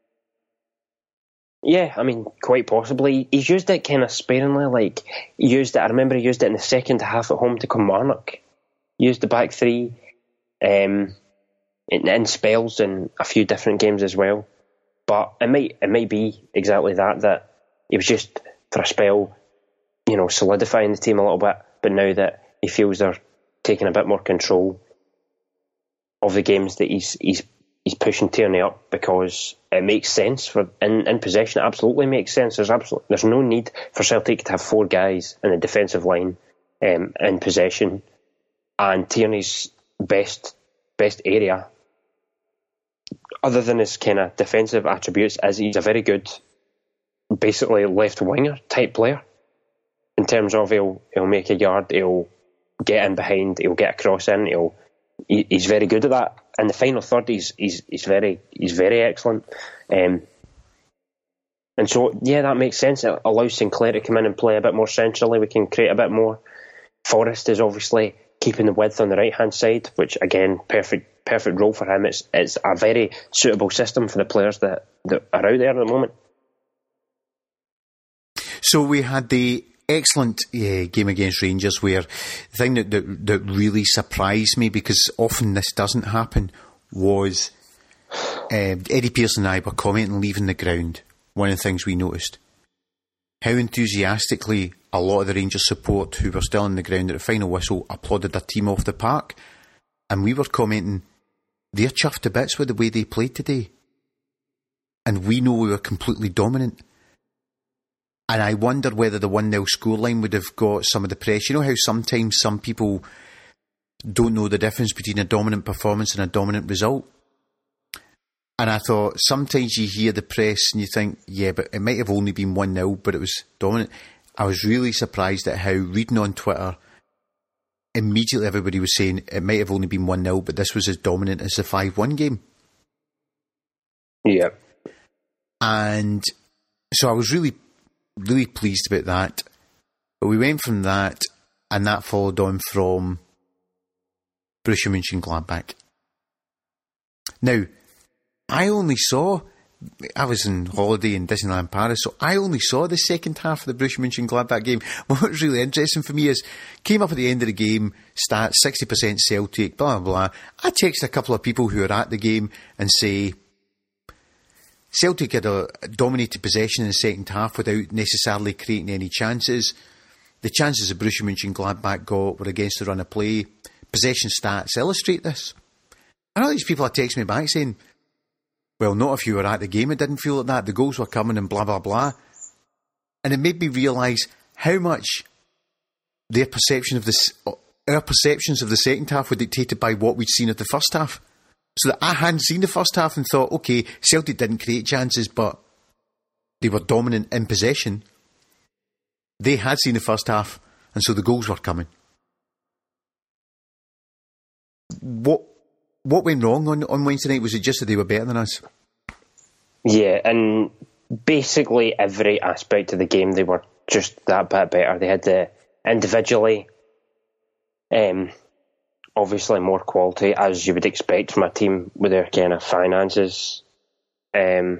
yeah, I mean, quite possibly. He's used it kind of sparingly. Like, he used it, I remember he used it in the second half at home to Kilmarnock. He used the back three um, in, in spells in a few different games as well. But it might it might be exactly that, that he was just, for a spell, you know, solidifying the team a little bit. But now that he feels they're taking a bit more control of the games, that he's he's he's pushing Tierney up, because it makes sense for in, in possession. It absolutely makes sense. There's absolutely there's no need for Celtic to have four guys in the defensive line um, in possession, and Tierney's best best area, other than his kind of defensive attributes, is he's a very good, basically left winger type player. In terms of he'll he'll make a yard, he'll get in behind, he'll get a cross in, he'll He, he's very good at that. In the final third, he's he's he's very he's very excellent. Um, and so, yeah, that makes sense. It allows Sinclair to come in and play a bit more centrally. We can create a bit more. Forrest is obviously keeping the width on the right hand side, which again, perfect perfect role for him. It's it's a very suitable system for the players that, that are out there at the moment. So we had the excellent uh, game against Rangers, where the thing that, that that really surprised me, because often this doesn't happen, was uh, Eddie Pearson and I were commenting leaving the ground. One of the things we noticed, how enthusiastically a lot of the Rangers support who were still in the ground at the final whistle applauded their team off the park, and we were commenting, they're chuffed to bits with the way they played today, and we know we were completely dominant. And I wonder whether the one nil scoreline would have got some of the press. You know how sometimes some people don't know the difference between a dominant performance and a dominant result? And I thought, sometimes you hear the press and you think, yeah, but it might have only been one nil, but it was dominant. I was really surprised at how, reading on Twitter, immediately everybody was saying it might have only been one nil, but this was as dominant as the five one game. Yeah. And so I was really really pleased about that. But we went from that, and that followed on from Borussia Mönchengladbach. Now, I only saw, I was on holiday in Disneyland Paris, so I only saw the second half of the Borussia Mönchengladbach game. What was really interesting for me is, came up at the end of the game, stats, sixty percent Celtic, blah, blah, blah. I text a couple of people who are at the game and say, Celtic had a dominated possession in the second half without necessarily creating any chances. The chances that Borussia Mönchengladbach got were against the run of play. Possession stats illustrate this. And all these people are texting me back saying, well, not if you were at the game, it didn't feel like that. The goals were coming and blah, blah, blah. And it made me realise how much their perception of this, our perceptions of the second half were dictated by what we'd seen of the first half. So that I hadn't seen the first half and thought, okay, Celtic didn't create chances, but they were dominant in possession. They had seen the first half, and so the goals were coming. What what went wrong on, on Wednesday night? Was it just that they were better than us? Yeah, and basically every aspect of the game, they were just that bit better. They had the individually... Um, obviously more quality, as you would expect from a team with their kind of finances. Um,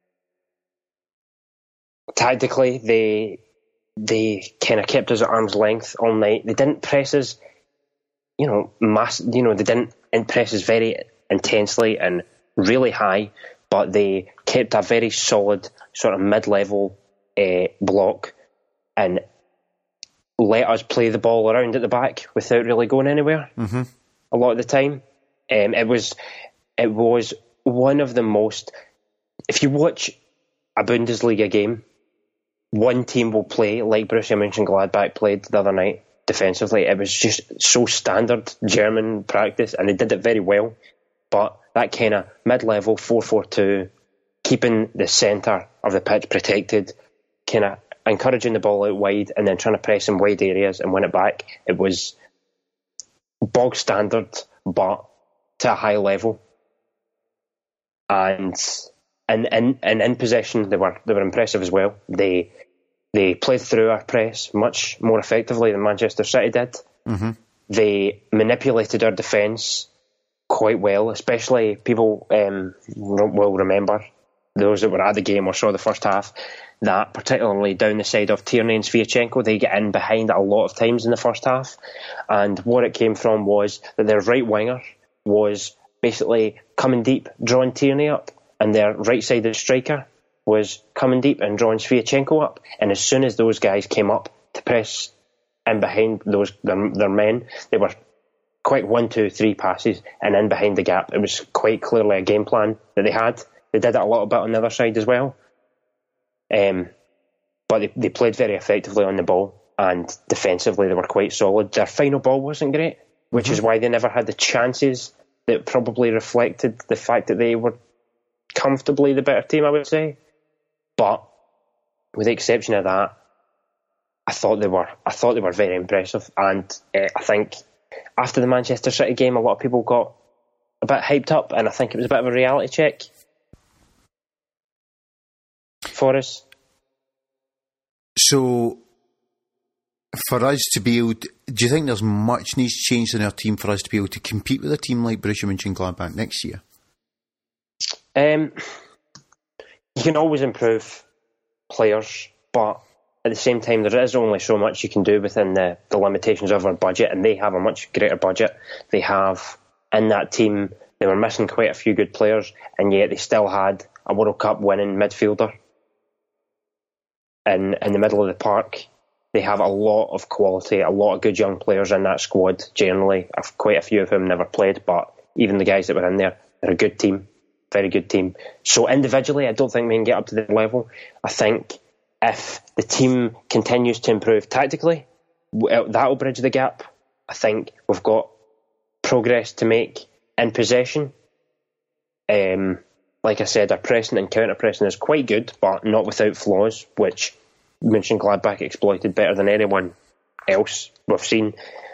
tactically, they they kind of kept us at arm's length all night. They didn't press us, you know, mass. You know, they didn't press us very intensely and really high, but they kept a very solid sort of mid-level uh, block and let us play the ball around at the back without really going anywhere. Mm-hmm. A lot of the time, um, it was it was one of the most. If you watch a Bundesliga game, one team will play like Borussia Mönchengladbach played the other night defensively. It was just so standard German practice, and they did it very well. But that kind of mid-level four four two, keeping the centre of the pitch protected, kind of encouraging the ball out wide and then trying to press in wide areas and win it back. It was bog standard, but to a high level. And and, and, and in possession, they were they were impressive as well. They they played through our press much more effectively than Manchester City did. Mm-hmm. They manipulated our defence quite well, especially people um, will remember, those that were at the game or saw the first half, that particularly down the side of Tierney and Sviatchenko, they get in behind a lot of times in the first half. And what it came from was that their right winger was basically coming deep, drawing Tierney up, and their right-sided striker was coming deep and drawing Sviatchenko up. And as soon as those guys came up to press in behind those their, their men, they were quick one, two, three passes and in behind the gap. It was quite clearly a game plan that they had. They did it a little bit on the other side as well. Um, but they, they played very effectively on the ball, and defensively they were quite solid. Their final ball wasn't great, which mm-hmm. is why they never had the chances that probably reflected the fact that they were comfortably the better team, I would say. But with the exception of that, I thought they were I thought they were very impressive, and uh, I think after the Manchester City game, a lot of people got a bit hyped up, and I think it was a bit of a reality check for us. So, for us to be able to, do you think there's much needs changed in our team for us to be able to compete with a team like Borussia Mönchengladbach next year? Um, you can always improve players, but at the same time, there is only so much you can do within the, the limitations of our budget, and they have a much greater budget. They have, in that team, they were missing quite a few good players, and yet they still had a World Cup winning midfielder in, in the middle of the park. They have a lot of quality, a lot of good young players in that squad, generally. Quite a few of whom never played, but even the guys that were in there, they're a good team, very good team. So individually, I don't think we can get up to the level. I think if the team continues to improve tactically, that will bridge the gap. I think we've got progress to make in possession. Um, like I said, our pressing and counter-pressing is quite good, but not without flaws, which Mönchengladbach exploited better than anyone else we've seen.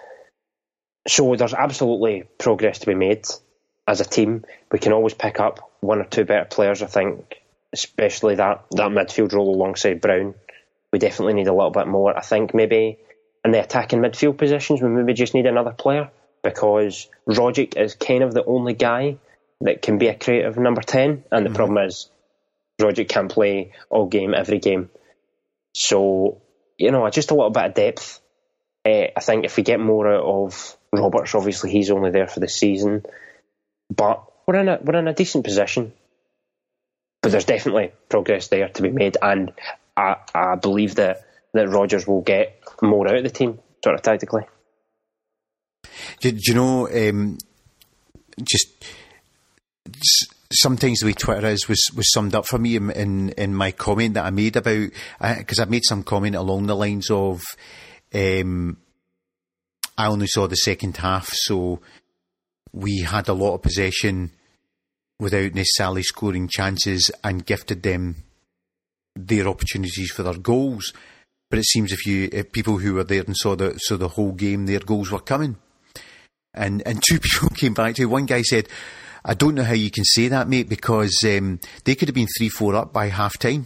So there's absolutely progress to be made as a team. We can always pick up one or two better players, I think, especially that, that midfield role alongside Brown. We definitely need a little bit more. I think maybe in the attacking midfield positions, we maybe just need another player, because Rogic is kind of the only guy that can be a creative number ten, and the mm-hmm. problem is Rogic can't play all game, every game. So, you know, just a little bit of depth. Uh, I think if we get more out of Roberts, obviously he's only there for the season, but we're in a we're in a decent position. But there's definitely progress there to be made, and I, I believe that, that Rodgers will get more out of the team, sort of tactically. Do, do you know, um, just sometimes the way Twitter is was, was summed up for me in, in, in my comment that I made about, because I made some comment along the lines of, um, I only saw the second half, so we had a lot of possession without necessarily scoring chances and gifted them their opportunities for their goals. But it seems if you if people who were there and saw the saw the whole game, their goals were coming. And and two people came back to one guy said, I don't know how you can say that, mate, because um, they could have been three four up by half time.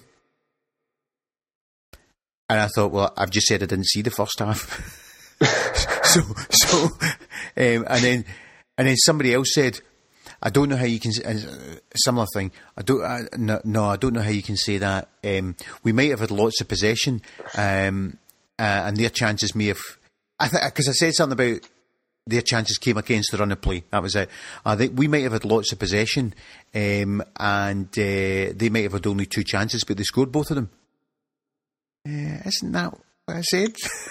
And I thought, well, I've just said I didn't see the first half. so so um, and then and then somebody else said, I don't know how you can, uh, similar thing, I don't, uh, no, no, I don't know how you can say that. Um, we might have had lots of possession, um, uh, and their chances may have, I think, because I said something about their chances came against the run of play. That was it. I think we might have had lots of possession, um, and uh, they might have had only two chances, but they scored both of them. Uh, isn't that what I said?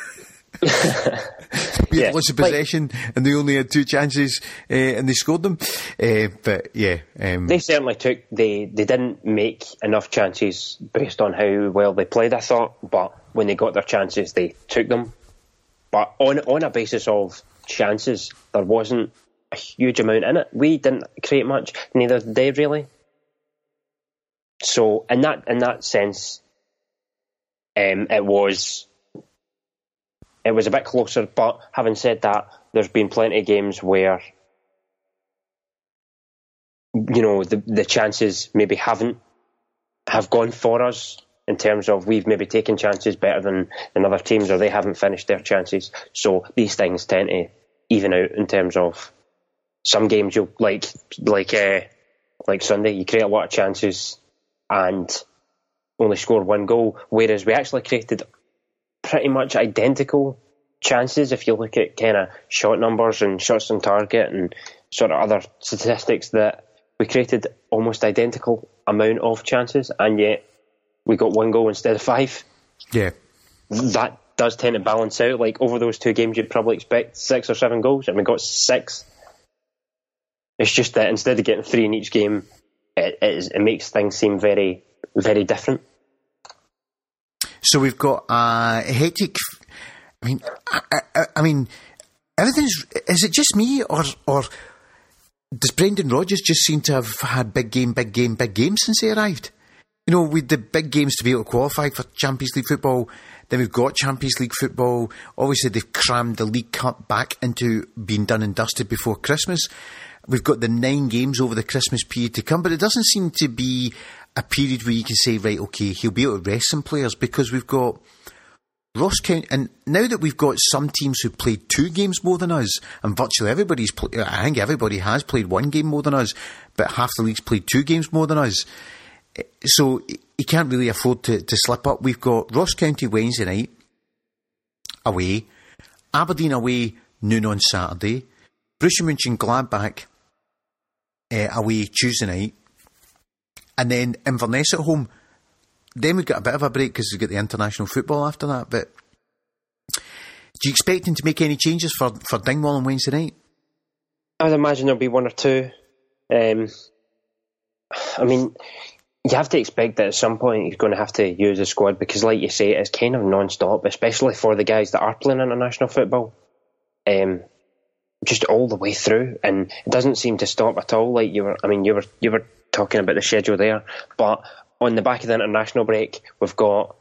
we yeah. had lots of possession, like, and they only had two chances, uh, and they scored them. Uh, but yeah, um, they certainly took. They they didn't make enough chances based on how well they played, I thought. But when they got their chances, they took them. But on on a basis of chances, there wasn't a huge amount in it. We didn't create much, neither did they really. So in that in that sense, um, it was. It was a bit closer, but having said that, there's been plenty of games where, you know, the the chances maybe haven't have gone for us in terms of we've maybe taken chances better than, than other teams, or they haven't finished their chances. So these things tend to even out in terms of some games you'll like like uh, like Sunday, you create a lot of chances and only score one goal, whereas we actually created pretty much identical chances if you look at kind of shot numbers and shots on target and sort of other statistics, that we created almost identical amount of chances and yet we got one goal instead of five. Yeah. That does tend to balance out. Like over those two games you'd probably expect six or seven goals and we got six. It's just that instead of getting three in each game, it, it, is, it makes things seem very, very different. So we've got a hectic. I mean, I, I, I mean, everything's. Is it just me, or or does Brendan Rodgers just seem to have had big game, big game, big game since he arrived? You know, with the big games to be able to qualify for Champions League football, then we've got Champions League football. Obviously, they've crammed the League Cup back into being done and dusted before Christmas. We've got the nine games over the Christmas period to come, but it doesn't seem to be a period where you can say, right, okay, he'll be able to rest some players, because we've got Ross County, and now that we've got some teams who played two games more than us, and virtually everybody's, play, I think everybody has played one game more than us, but half the league's played two games more than us. So you can't really afford to, to slip up. We've got Ross County Wednesday night away, Aberdeen away noon on Saturday, Borussia Mönchengladbach uh, away Tuesday night, and then Inverness at home. Then we've got a bit of a break because we've got the international football after that. But do you expect him to make any changes for, for Dingwall on Wednesday night? I would imagine there'll be one or two. Um, I mean, you have to expect that at some point he's going to have to use the squad, because, like you say, it's kind of non-stop, especially for the guys that are playing international football. Um, just all the way through, and it doesn't seem to stop at all. Like you were, I mean, you were you were talking about the schedule there, but on the back of the international break, we've got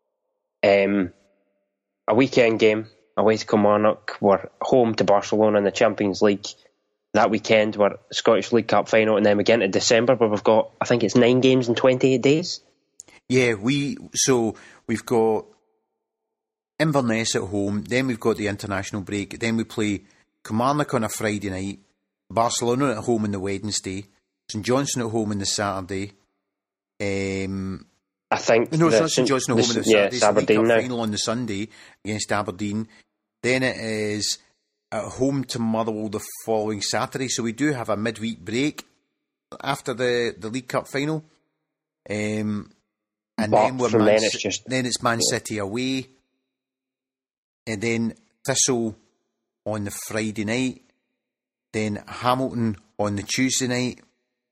um, a weekend game away to Kilmarnock. We're home to Barcelona in the Champions League that weekend. We're Scottish League Cup final, and then we get into December where we've got, I think it's nine games in twenty-eight days. Yeah, we so we've got Inverness at home, then we've got the international break, then we play Kilmarnock on a Friday night, Barcelona at home on the Wednesday, St Johnstone at home on the Saturday. Um, I think no, it's not St Johnstone at home on the yeah, Saturday. It's the League Cup now. final on the Sunday against Aberdeen. Then it is at home to Motherwell the following Saturday. So we do have a midweek break after the, the League Cup final. Um, and but then we're from Man then C- it's just then it's Man yeah. City away. And then Thistle on the Friday night, then Hamilton on the Tuesday night,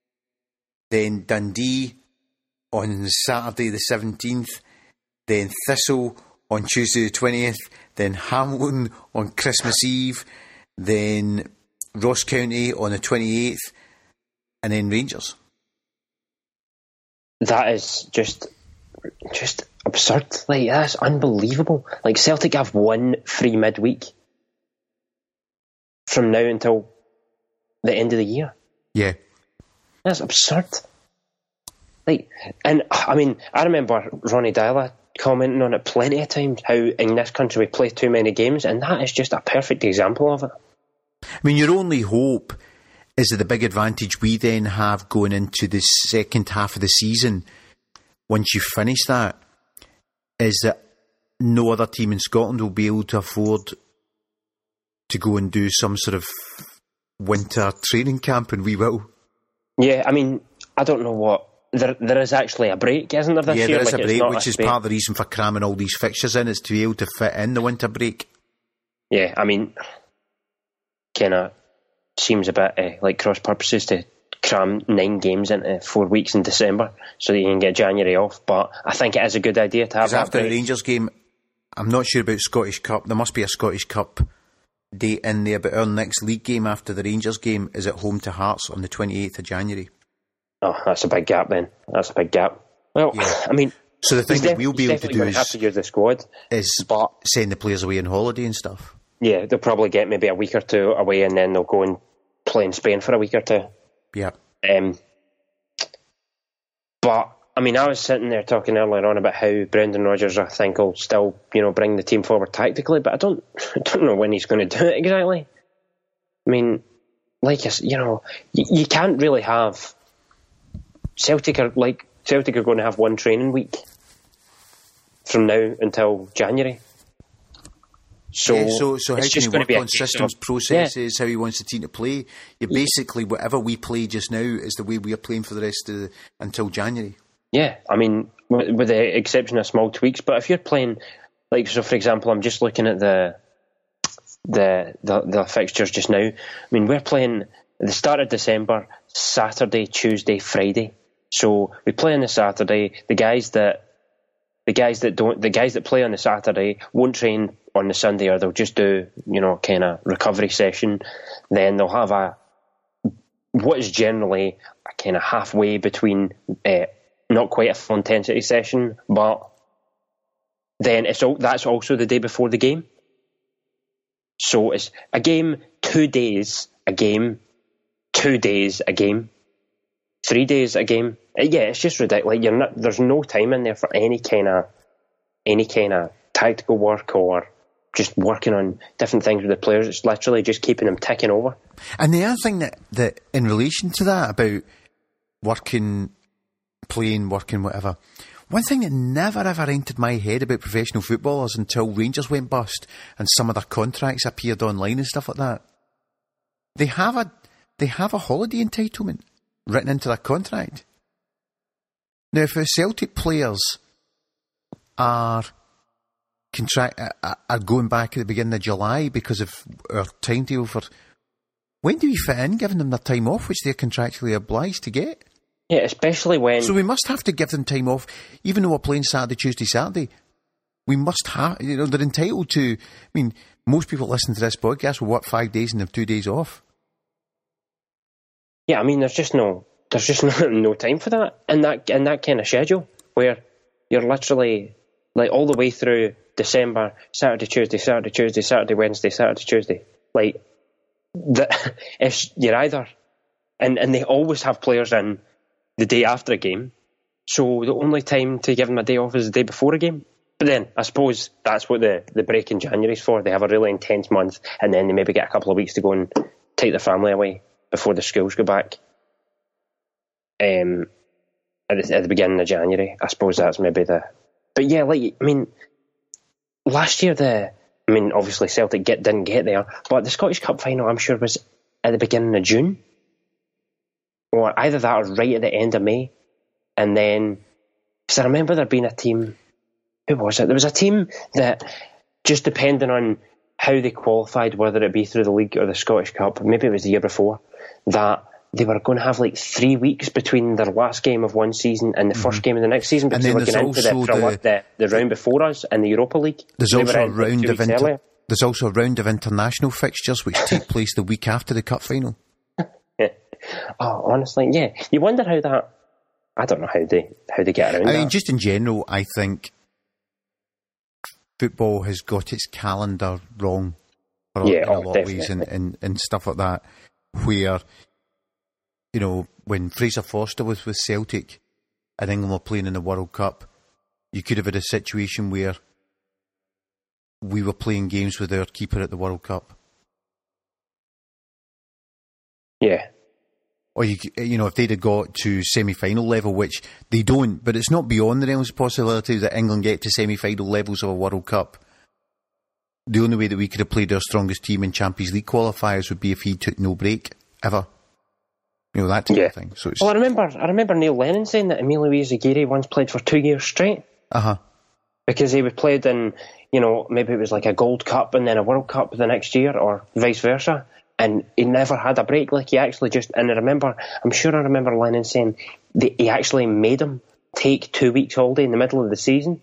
then Dundee on Saturday the seventeenth, then Thistle on Tuesday the twentieth, then Hamilton on Christmas Eve, then Ross County on the twenty-eighth, and then Rangers. That is just just absurd. Like, that's unbelievable. Like, Celtic have one free midweek from now until the end of the year. Yeah. That's absurd. Like, and I mean, I remember Ronnie Dyla commenting on it plenty of times, how in this country we play too many games, and that is just a perfect example of it. I mean, your only hope is that the big advantage we then have going into the second half of the season, once you finish that, is that no other team in Scotland will be able to afford to go and do some sort of winter training camp, and we will. Yeah, I mean, I don't know what. There, there is actually a break, isn't there, this yeah, year? there is like, a break, which a is break. part of the reason for cramming all these fixtures in, is to be able to fit in the winter break. Yeah, I mean, kind of seems a bit uh, like cross purposes to cram nine games into four weeks in December so that you can get January off, but I think it is a good idea to have that after break. the Rangers game, I'm not sure about Scottish Cup. There must be a Scottish Cup date in there, but our next league game after the Rangers game is at home to Hearts on the twenty-eighth of January. Oh, that's a big gap then. That's a big gap. Well, Yeah. I mean, So the thing he's that def- we'll be he's able to definitely do gonna is, have to use the squad, is but send the players away on holiday and stuff. yeah, they'll probably get maybe a week or two away, and then they'll go and play in Spain for a week or two. Yeah. Um, but I mean, I was sitting there talking earlier on about how Brendan Rodgers, I think, will still, you know, bring the team forward tactically, but I don't, I don't know when he's going to do it exactly. I mean, like you know, you, you can't really have Celtic are like Celtic are going to have one training week from now until January. So, yeah, so, so how it's can just he going to work be a on case of- systems, processes, how he wants the team to play? You basically, whatever we play just now is the way we are playing for the rest of the, until January. Yeah, I mean, with, with the exception of small tweaks. But if you're playing, like, so for example, I'm just looking at the the the, the fixtures just now. I mean, we're playing at the start of December, Saturday, Tuesday, Friday. So we play on the Saturday. The guys that the guys that don't, the guys that play on the Saturday won't train on the Sunday, or they'll just do, you know, kind of recovery session. Then they'll have a what is generally a kind of halfway between. Uh, Not quite a full intensity session, but then it's all, that's also the day before the game. So it's a game, two days a game, two days a game, three days a game. Yeah, it's just ridiculous. You're not, there's no time in there for any kind of any kind of tactical work or just working on different things with the players. It's literally just keeping them ticking over. And the other thing that, that in relation to that about working, playing, working, whatever, one thing that never ever entered my head about professional footballers until Rangers went bust and some of their contracts appeared online and stuff like that, they have a they have a holiday entitlement written into their contract. Now, if the Celtic players are contract are going back at the beginning of July because of our timetable for when do we fit in giving them their time off, which they're contractually obliged to get? Yeah, especially when... So we must have to give them time off, even though we're playing Saturday, Tuesday, Saturday. We must have, you know, they're entitled to, I mean, most people listening to this podcast will work five days and have two days off. Yeah, I mean, there's just no, there's just no, no time for that in that in that kind of schedule where you're literally like all the way through December, Saturday, Tuesday, Saturday, Tuesday, Saturday, Wednesday, Saturday, Tuesday. Like, the, if you're either, and and they always have players in the day after a game, so the only time to give them a day off is the day before a game. But then, I suppose that's what the, the break in January is for. They have a really intense month, and then they maybe get a couple of weeks to go and take their family away before the schools go back. Um, at the, at the beginning of January, I suppose that's maybe the... But yeah, like, I mean, last year, the... I mean, obviously Celtic get, didn't get there, but the Scottish Cup final, I'm sure, was at the beginning of June. Or either that or right at the end of May. And then... Because I remember there being a team... Who was it? There was a team that, just depending on how they qualified, whether it be through the league or the Scottish Cup, maybe it was the year before, that they were going to have like three weeks between their last game of one season and the mm-hmm. first game of the next season, because they were going into the, the, the, the round before us in the Europa League. There's they also a round like of inter- there's also a round of international fixtures which take place the week after the cup final. Yeah. Oh, honestly, yeah. You wonder how that. I don't know how they how they get around. I that. mean, just in general, I think football has got its calendar wrong for yeah, in a oh, lot of ways and, and, and stuff like that, where, you know, when Fraser Forster was with Celtic and England were playing in the World Cup, you could have had a situation where we were playing games with our keeper at the World Cup. Yeah. Or, you you know, if they'd have got to semi-final level, which they don't, but it's not beyond the realms of possibility that England get to semi-final levels of a World Cup. the only way that we could have played our strongest team in Champions League qualifiers would be if he took no break ever. You know, that type yeah. of thing. So it's, well, I remember, I remember Neil Lennon saying that Emilio Izaguirre once played for two years straight. Uh huh. Because he was played in, you know, maybe it was like a Gold Cup and then a World Cup the next year, or vice versa. And he never had a break. Like, he actually just, and I remember, I'm sure I remember Lennon saying that he actually made him take two weeks holiday in the middle of the season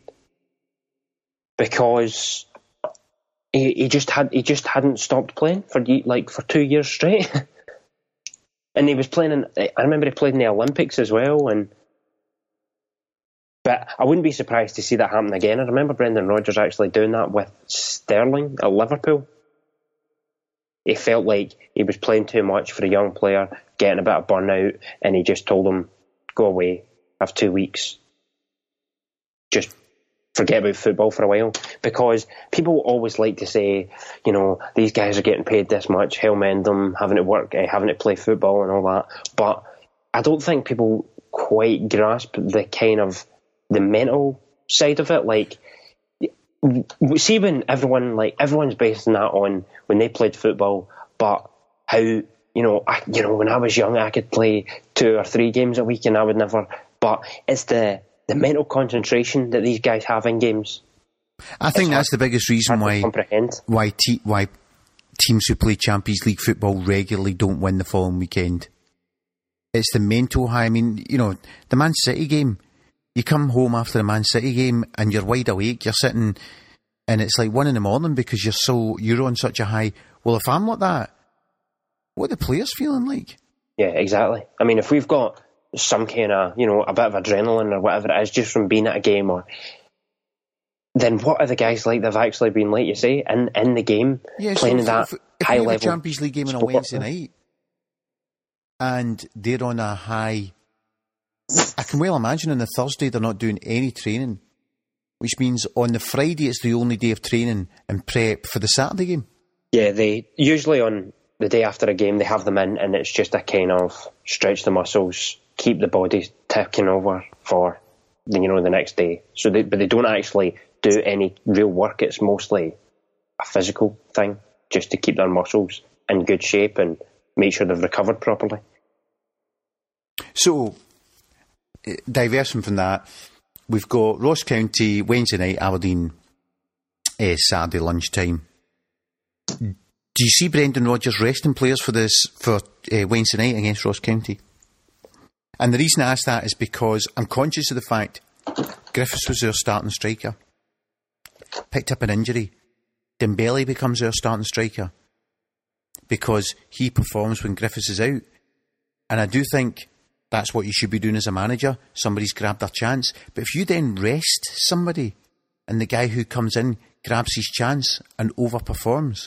because he, he just had he just hadn't stopped playing for like for two years straight. And he was playing in, I remember he played in the Olympics as well. And but I wouldn't be surprised to see that happen again. I remember Brendan Rodgers actually doing that with Sterling at Liverpool. He felt like he was playing too much for a young player, getting a bit of burnout, and he just told him, go away, have two weeks. Just forget about football for a while. Because people always like to say, you know, these guys are getting paid this much, hell mend them, having to work, eh, having to play football and all that. But I don't think people quite grasp the kind of, the mental side of it. Like, see when everyone, like, everyone's basing that on when they played football, but how, you know, I, you know, when I was young, I could play two or three games a week and I would never, but it's the, the mental concentration that these guys have in games. I think that's the biggest reason why, why, te- why teams who play Champions League football regularly don't win the following weekend. It's the mental high. I mean, you know, the Man City game, you come home after the Man City game and you're wide awake, you're sitting, and it's like one in the morning because you're so, you're on such a high. Well, if I'm like that, what are the players feeling like? Yeah, exactly. I mean, if we've got some kind of, you know, a bit of adrenaline or whatever it is just from being at a game, or then what are the guys like that have actually been, like you say, in, in the game, yeah, playing so that if, if high we have level a Champions League game on a Wednesday night and they're on a high, I can well imagine on the Thursday they're not doing any training, which means on the Friday it's the only day of training and prep for the Saturday game. Yeah, they usually on the day after a game they have them in, and it's just a kind of stretch the muscles, keep the body ticking over for, you know, the next day. So, they, but they don't actually do any real work. It's mostly a physical thing, just to keep their muscles in good shape and make sure they've recovered properly. So, diversion from that, we've got Ross County Wednesday night, Aberdeen uh, Saturday lunchtime. Do you see Brendan Rodgers resting players for this for uh, Wednesday night against Ross County? And the reason I ask that is because I'm conscious of the fact Griffiths was their starting striker, picked up an injury. Dembele becomes our starting striker because he performs when Griffiths is out. And I do think that's what you should be doing as a manager. Somebody's grabbed their chance. But if you then rest somebody and the guy who comes in grabs his chance and overperforms,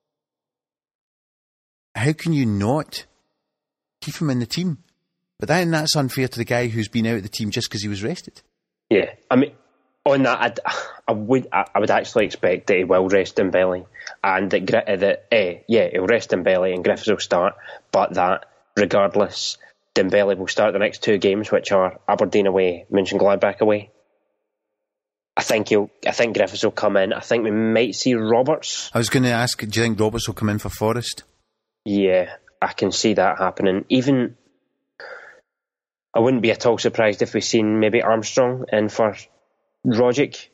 how can you not keep him in the team? But then that's unfair to the guy who's been out of the team just because he was rested. Yeah, I mean, on that, I'd, I would I would actually expect that he will rest Dembele, and that, that eh, yeah, he'll rest Dembele and Griffiths will start, but that regardless, Dembele will start the next two games, which are Aberdeen away, Mönchengladbach away. I think he'll. I think Griffiths will come in. I think we might see Roberts. I was going to ask, do you think Roberts will come in for Forest? Yeah, I can see that happening. Even, I wouldn't be at all surprised if we've seen maybe Armstrong in for Rogic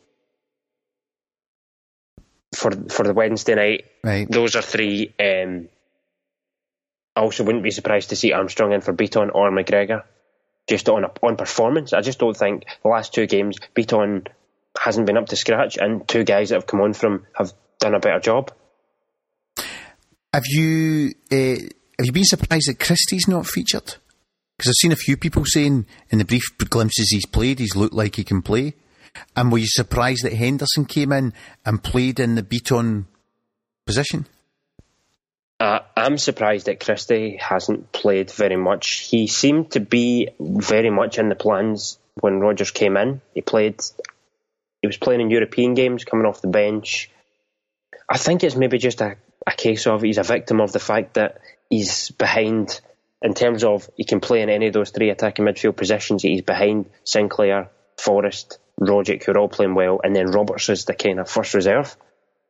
for for the Wednesday night. Right. Those are three. Um, I also wouldn't be surprised to see Armstrong in for Beaton or McGregor, just on a, on performance. I just don't think the last two games Beaton hasn't been up to scratch, and two guys that have come on from have done a better job. Have you uh, have you been surprised that Christie's not featured? Because I've seen a few people saying in the brief glimpses he's played, he's looked like he can play. And were you surprised that Henderson came in and played in the Beaton position? Uh, I'm surprised that Christie hasn't played very much. He seemed to be very much in the plans when Rodgers came in. He played. He was playing in European games, coming off the bench. I think it's maybe just a, a case of he's a victim of the fact that he's behind, in terms of he can play in any of those three attacking midfield positions. He's behind Sinclair, Forrest, Rogic, who are all playing well, and then Roberts is the kind of first reserve.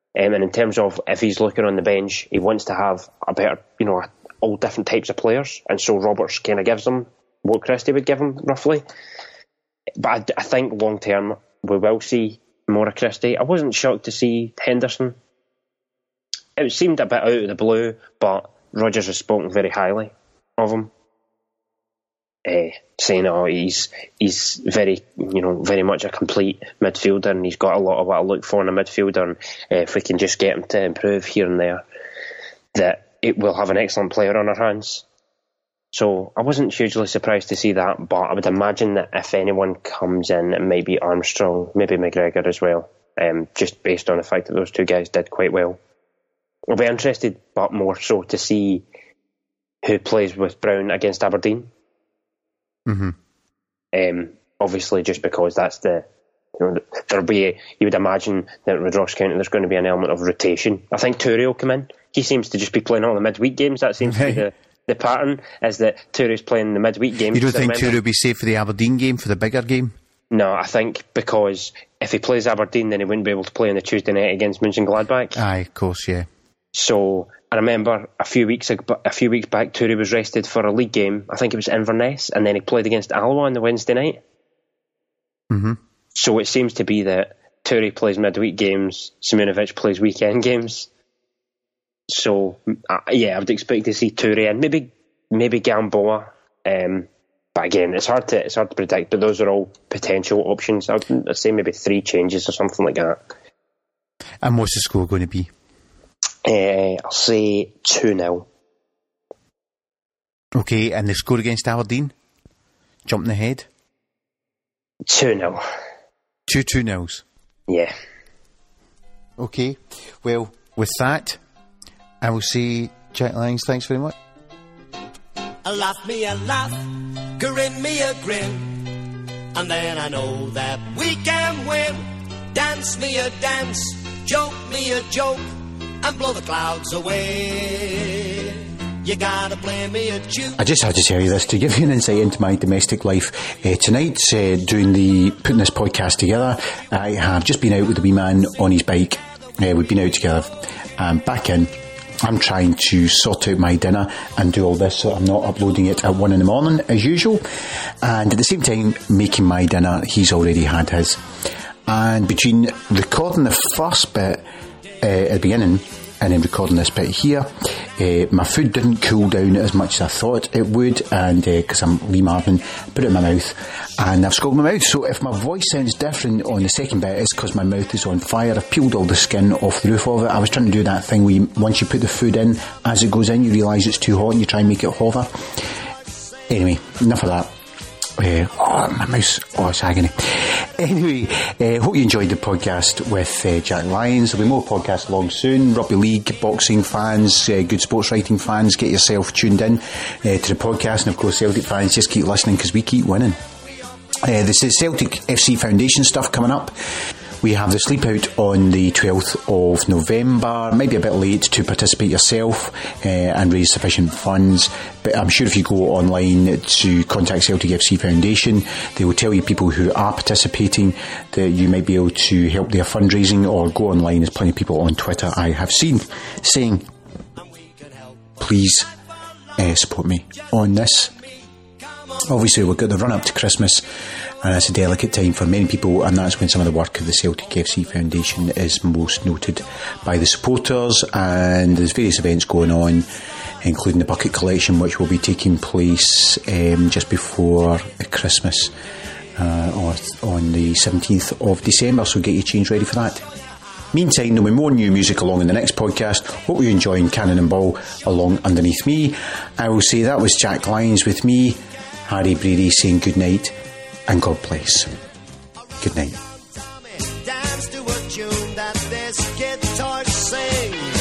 Um, and in terms of if he's looking on the bench, he wants to have a better, you know, all different types of players. And so Roberts kind of gives him what Christie would give him, roughly. But I, I think long term, we will see more of Christie. I wasn't shocked to see Henderson. It seemed a bit out of the blue, but Rodgers has spoken very highly of him. Uh, saying, oh, he's he's very, you know, very much a complete midfielder, and he's got a lot of what I look for in a midfielder. And uh, if we can just get him to improve here and there, that it will have an excellent player on our hands. So I wasn't hugely surprised to see that, but I would imagine that if anyone comes in, it might be Armstrong, maybe McGregor as well, um, just based on the fact that those two guys did quite well. I'll be interested, but more so to see who plays with Brown against Aberdeen. Mm-hmm. Um, obviously, just because that's the, you know, there'll be, a, you would imagine that with Ross County there's going to be an element of rotation. I think Toure will come in. He seems to just be playing all the midweek games. That seems to be the, the pattern, is that Toure's playing the midweek games. You don't think Toure will be safe for the Aberdeen game, for the bigger game? No, I think because if he plays Aberdeen, then he wouldn't be able to play on the Tuesday night against Mönchengladbach. Aye, of course, yeah. So I remember a few weeks ago, a few weeks back, Toure was rested for a league game. I think it was Inverness, and then he played against Alloa on the Wednesday night. Mm-hmm. So it seems to be that Toure plays midweek games, Simunovic plays weekend games. So uh, yeah, I would expect to see Toure and maybe maybe Gamboa. Um, but again, it's hard to it's hard to predict. But those are all potential options. I would I'd say maybe three changes or something like that. And what's the score going to be? Uh, I'll say two nil. Okay, and the score against Aberdeen? Jumping ahead? two nil. Two two nils? Yeah. Okay, well, with that, I will say, Jack Lyons, thanks very much. Laugh me a laugh, grin me a grin, and then I know that we can win. Dance me a dance, joke me a joke, and blow the clouds away. You gotta play me a tune. I just had to tell you this to give you an insight into my domestic life. Uh, tonight, uh, doing the putting this podcast together, I have just been out with the wee man on his bike. Uh, we've been out together, and back in. I'm trying to sort out my dinner and do all this so I'm not uploading it at one in the morning as usual. And at the same time, making my dinner, he's already had his. And between recording the first bit uh, at the beginning and then recording this bit here, uh, my food didn't cool down as much as I thought it would, and because uh, I'm Lee Marvin, put it in my mouth and I've scalded my mouth. So if my voice sounds different on the second bit, it's because my mouth is on fire. I've peeled all the skin off the roof of it. I was trying to do that thing where you, once you put the food in, as it goes in, you realise it's too hot and you try and make it hover. Anyway, enough of that. Uh, oh, my mouse, oh, it's agony. Anyway, uh, hope you enjoyed the podcast with uh, Jack Lyons. There'll be more podcasts along soon. Rugby league, boxing fans, uh, good sports writing fans, get yourself tuned in uh, to the podcast. And of course, Celtic fans, just keep listening because we keep winning. Uh, this is Celtic F C Foundation stuff coming up. We have the sleep out on the twelfth of November. Might be a bit late to participate yourself uh, and raise sufficient funds, but I'm sure if you go online to contact Celtic F C Foundation, they will tell you people who are participating that you might be able to help their fundraising, or go online. There's plenty of people on Twitter I have seen saying, please uh, support me on this. Obviously, we've got the run up to Christmas, and it's a delicate time for many people, and that's when some of the work of the Celtic F C Foundation is most noted by the supporters. And there's various events going on, including the bucket collection, which will be taking place um, just before Christmas uh, or on the seventeenth of December, so get your change ready for that. Meantime, there'll be more new music along in the next podcast. Hope you're enjoying Cannon and Ball along underneath me. I will say that was Jack Lyons with me, Harry Brady, saying good night and God bless. Good night. Dance to a tune that this guitar sings.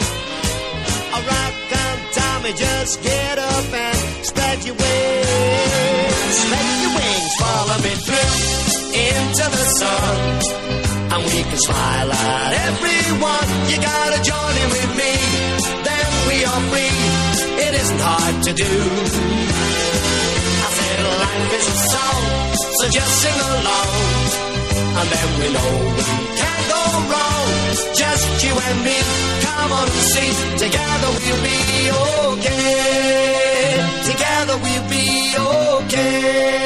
A rock and Tommy, just get up and spread your wings. Spread your wings, follow me through into the sun, and we can smile at everyone. You gotta join in with me, then we are free. It isn't hard to do. Life is a song, so just sing along. and then we know we can't go wrong. Just you and me, come on and see. Together we'll be okay. Together we'll be okay.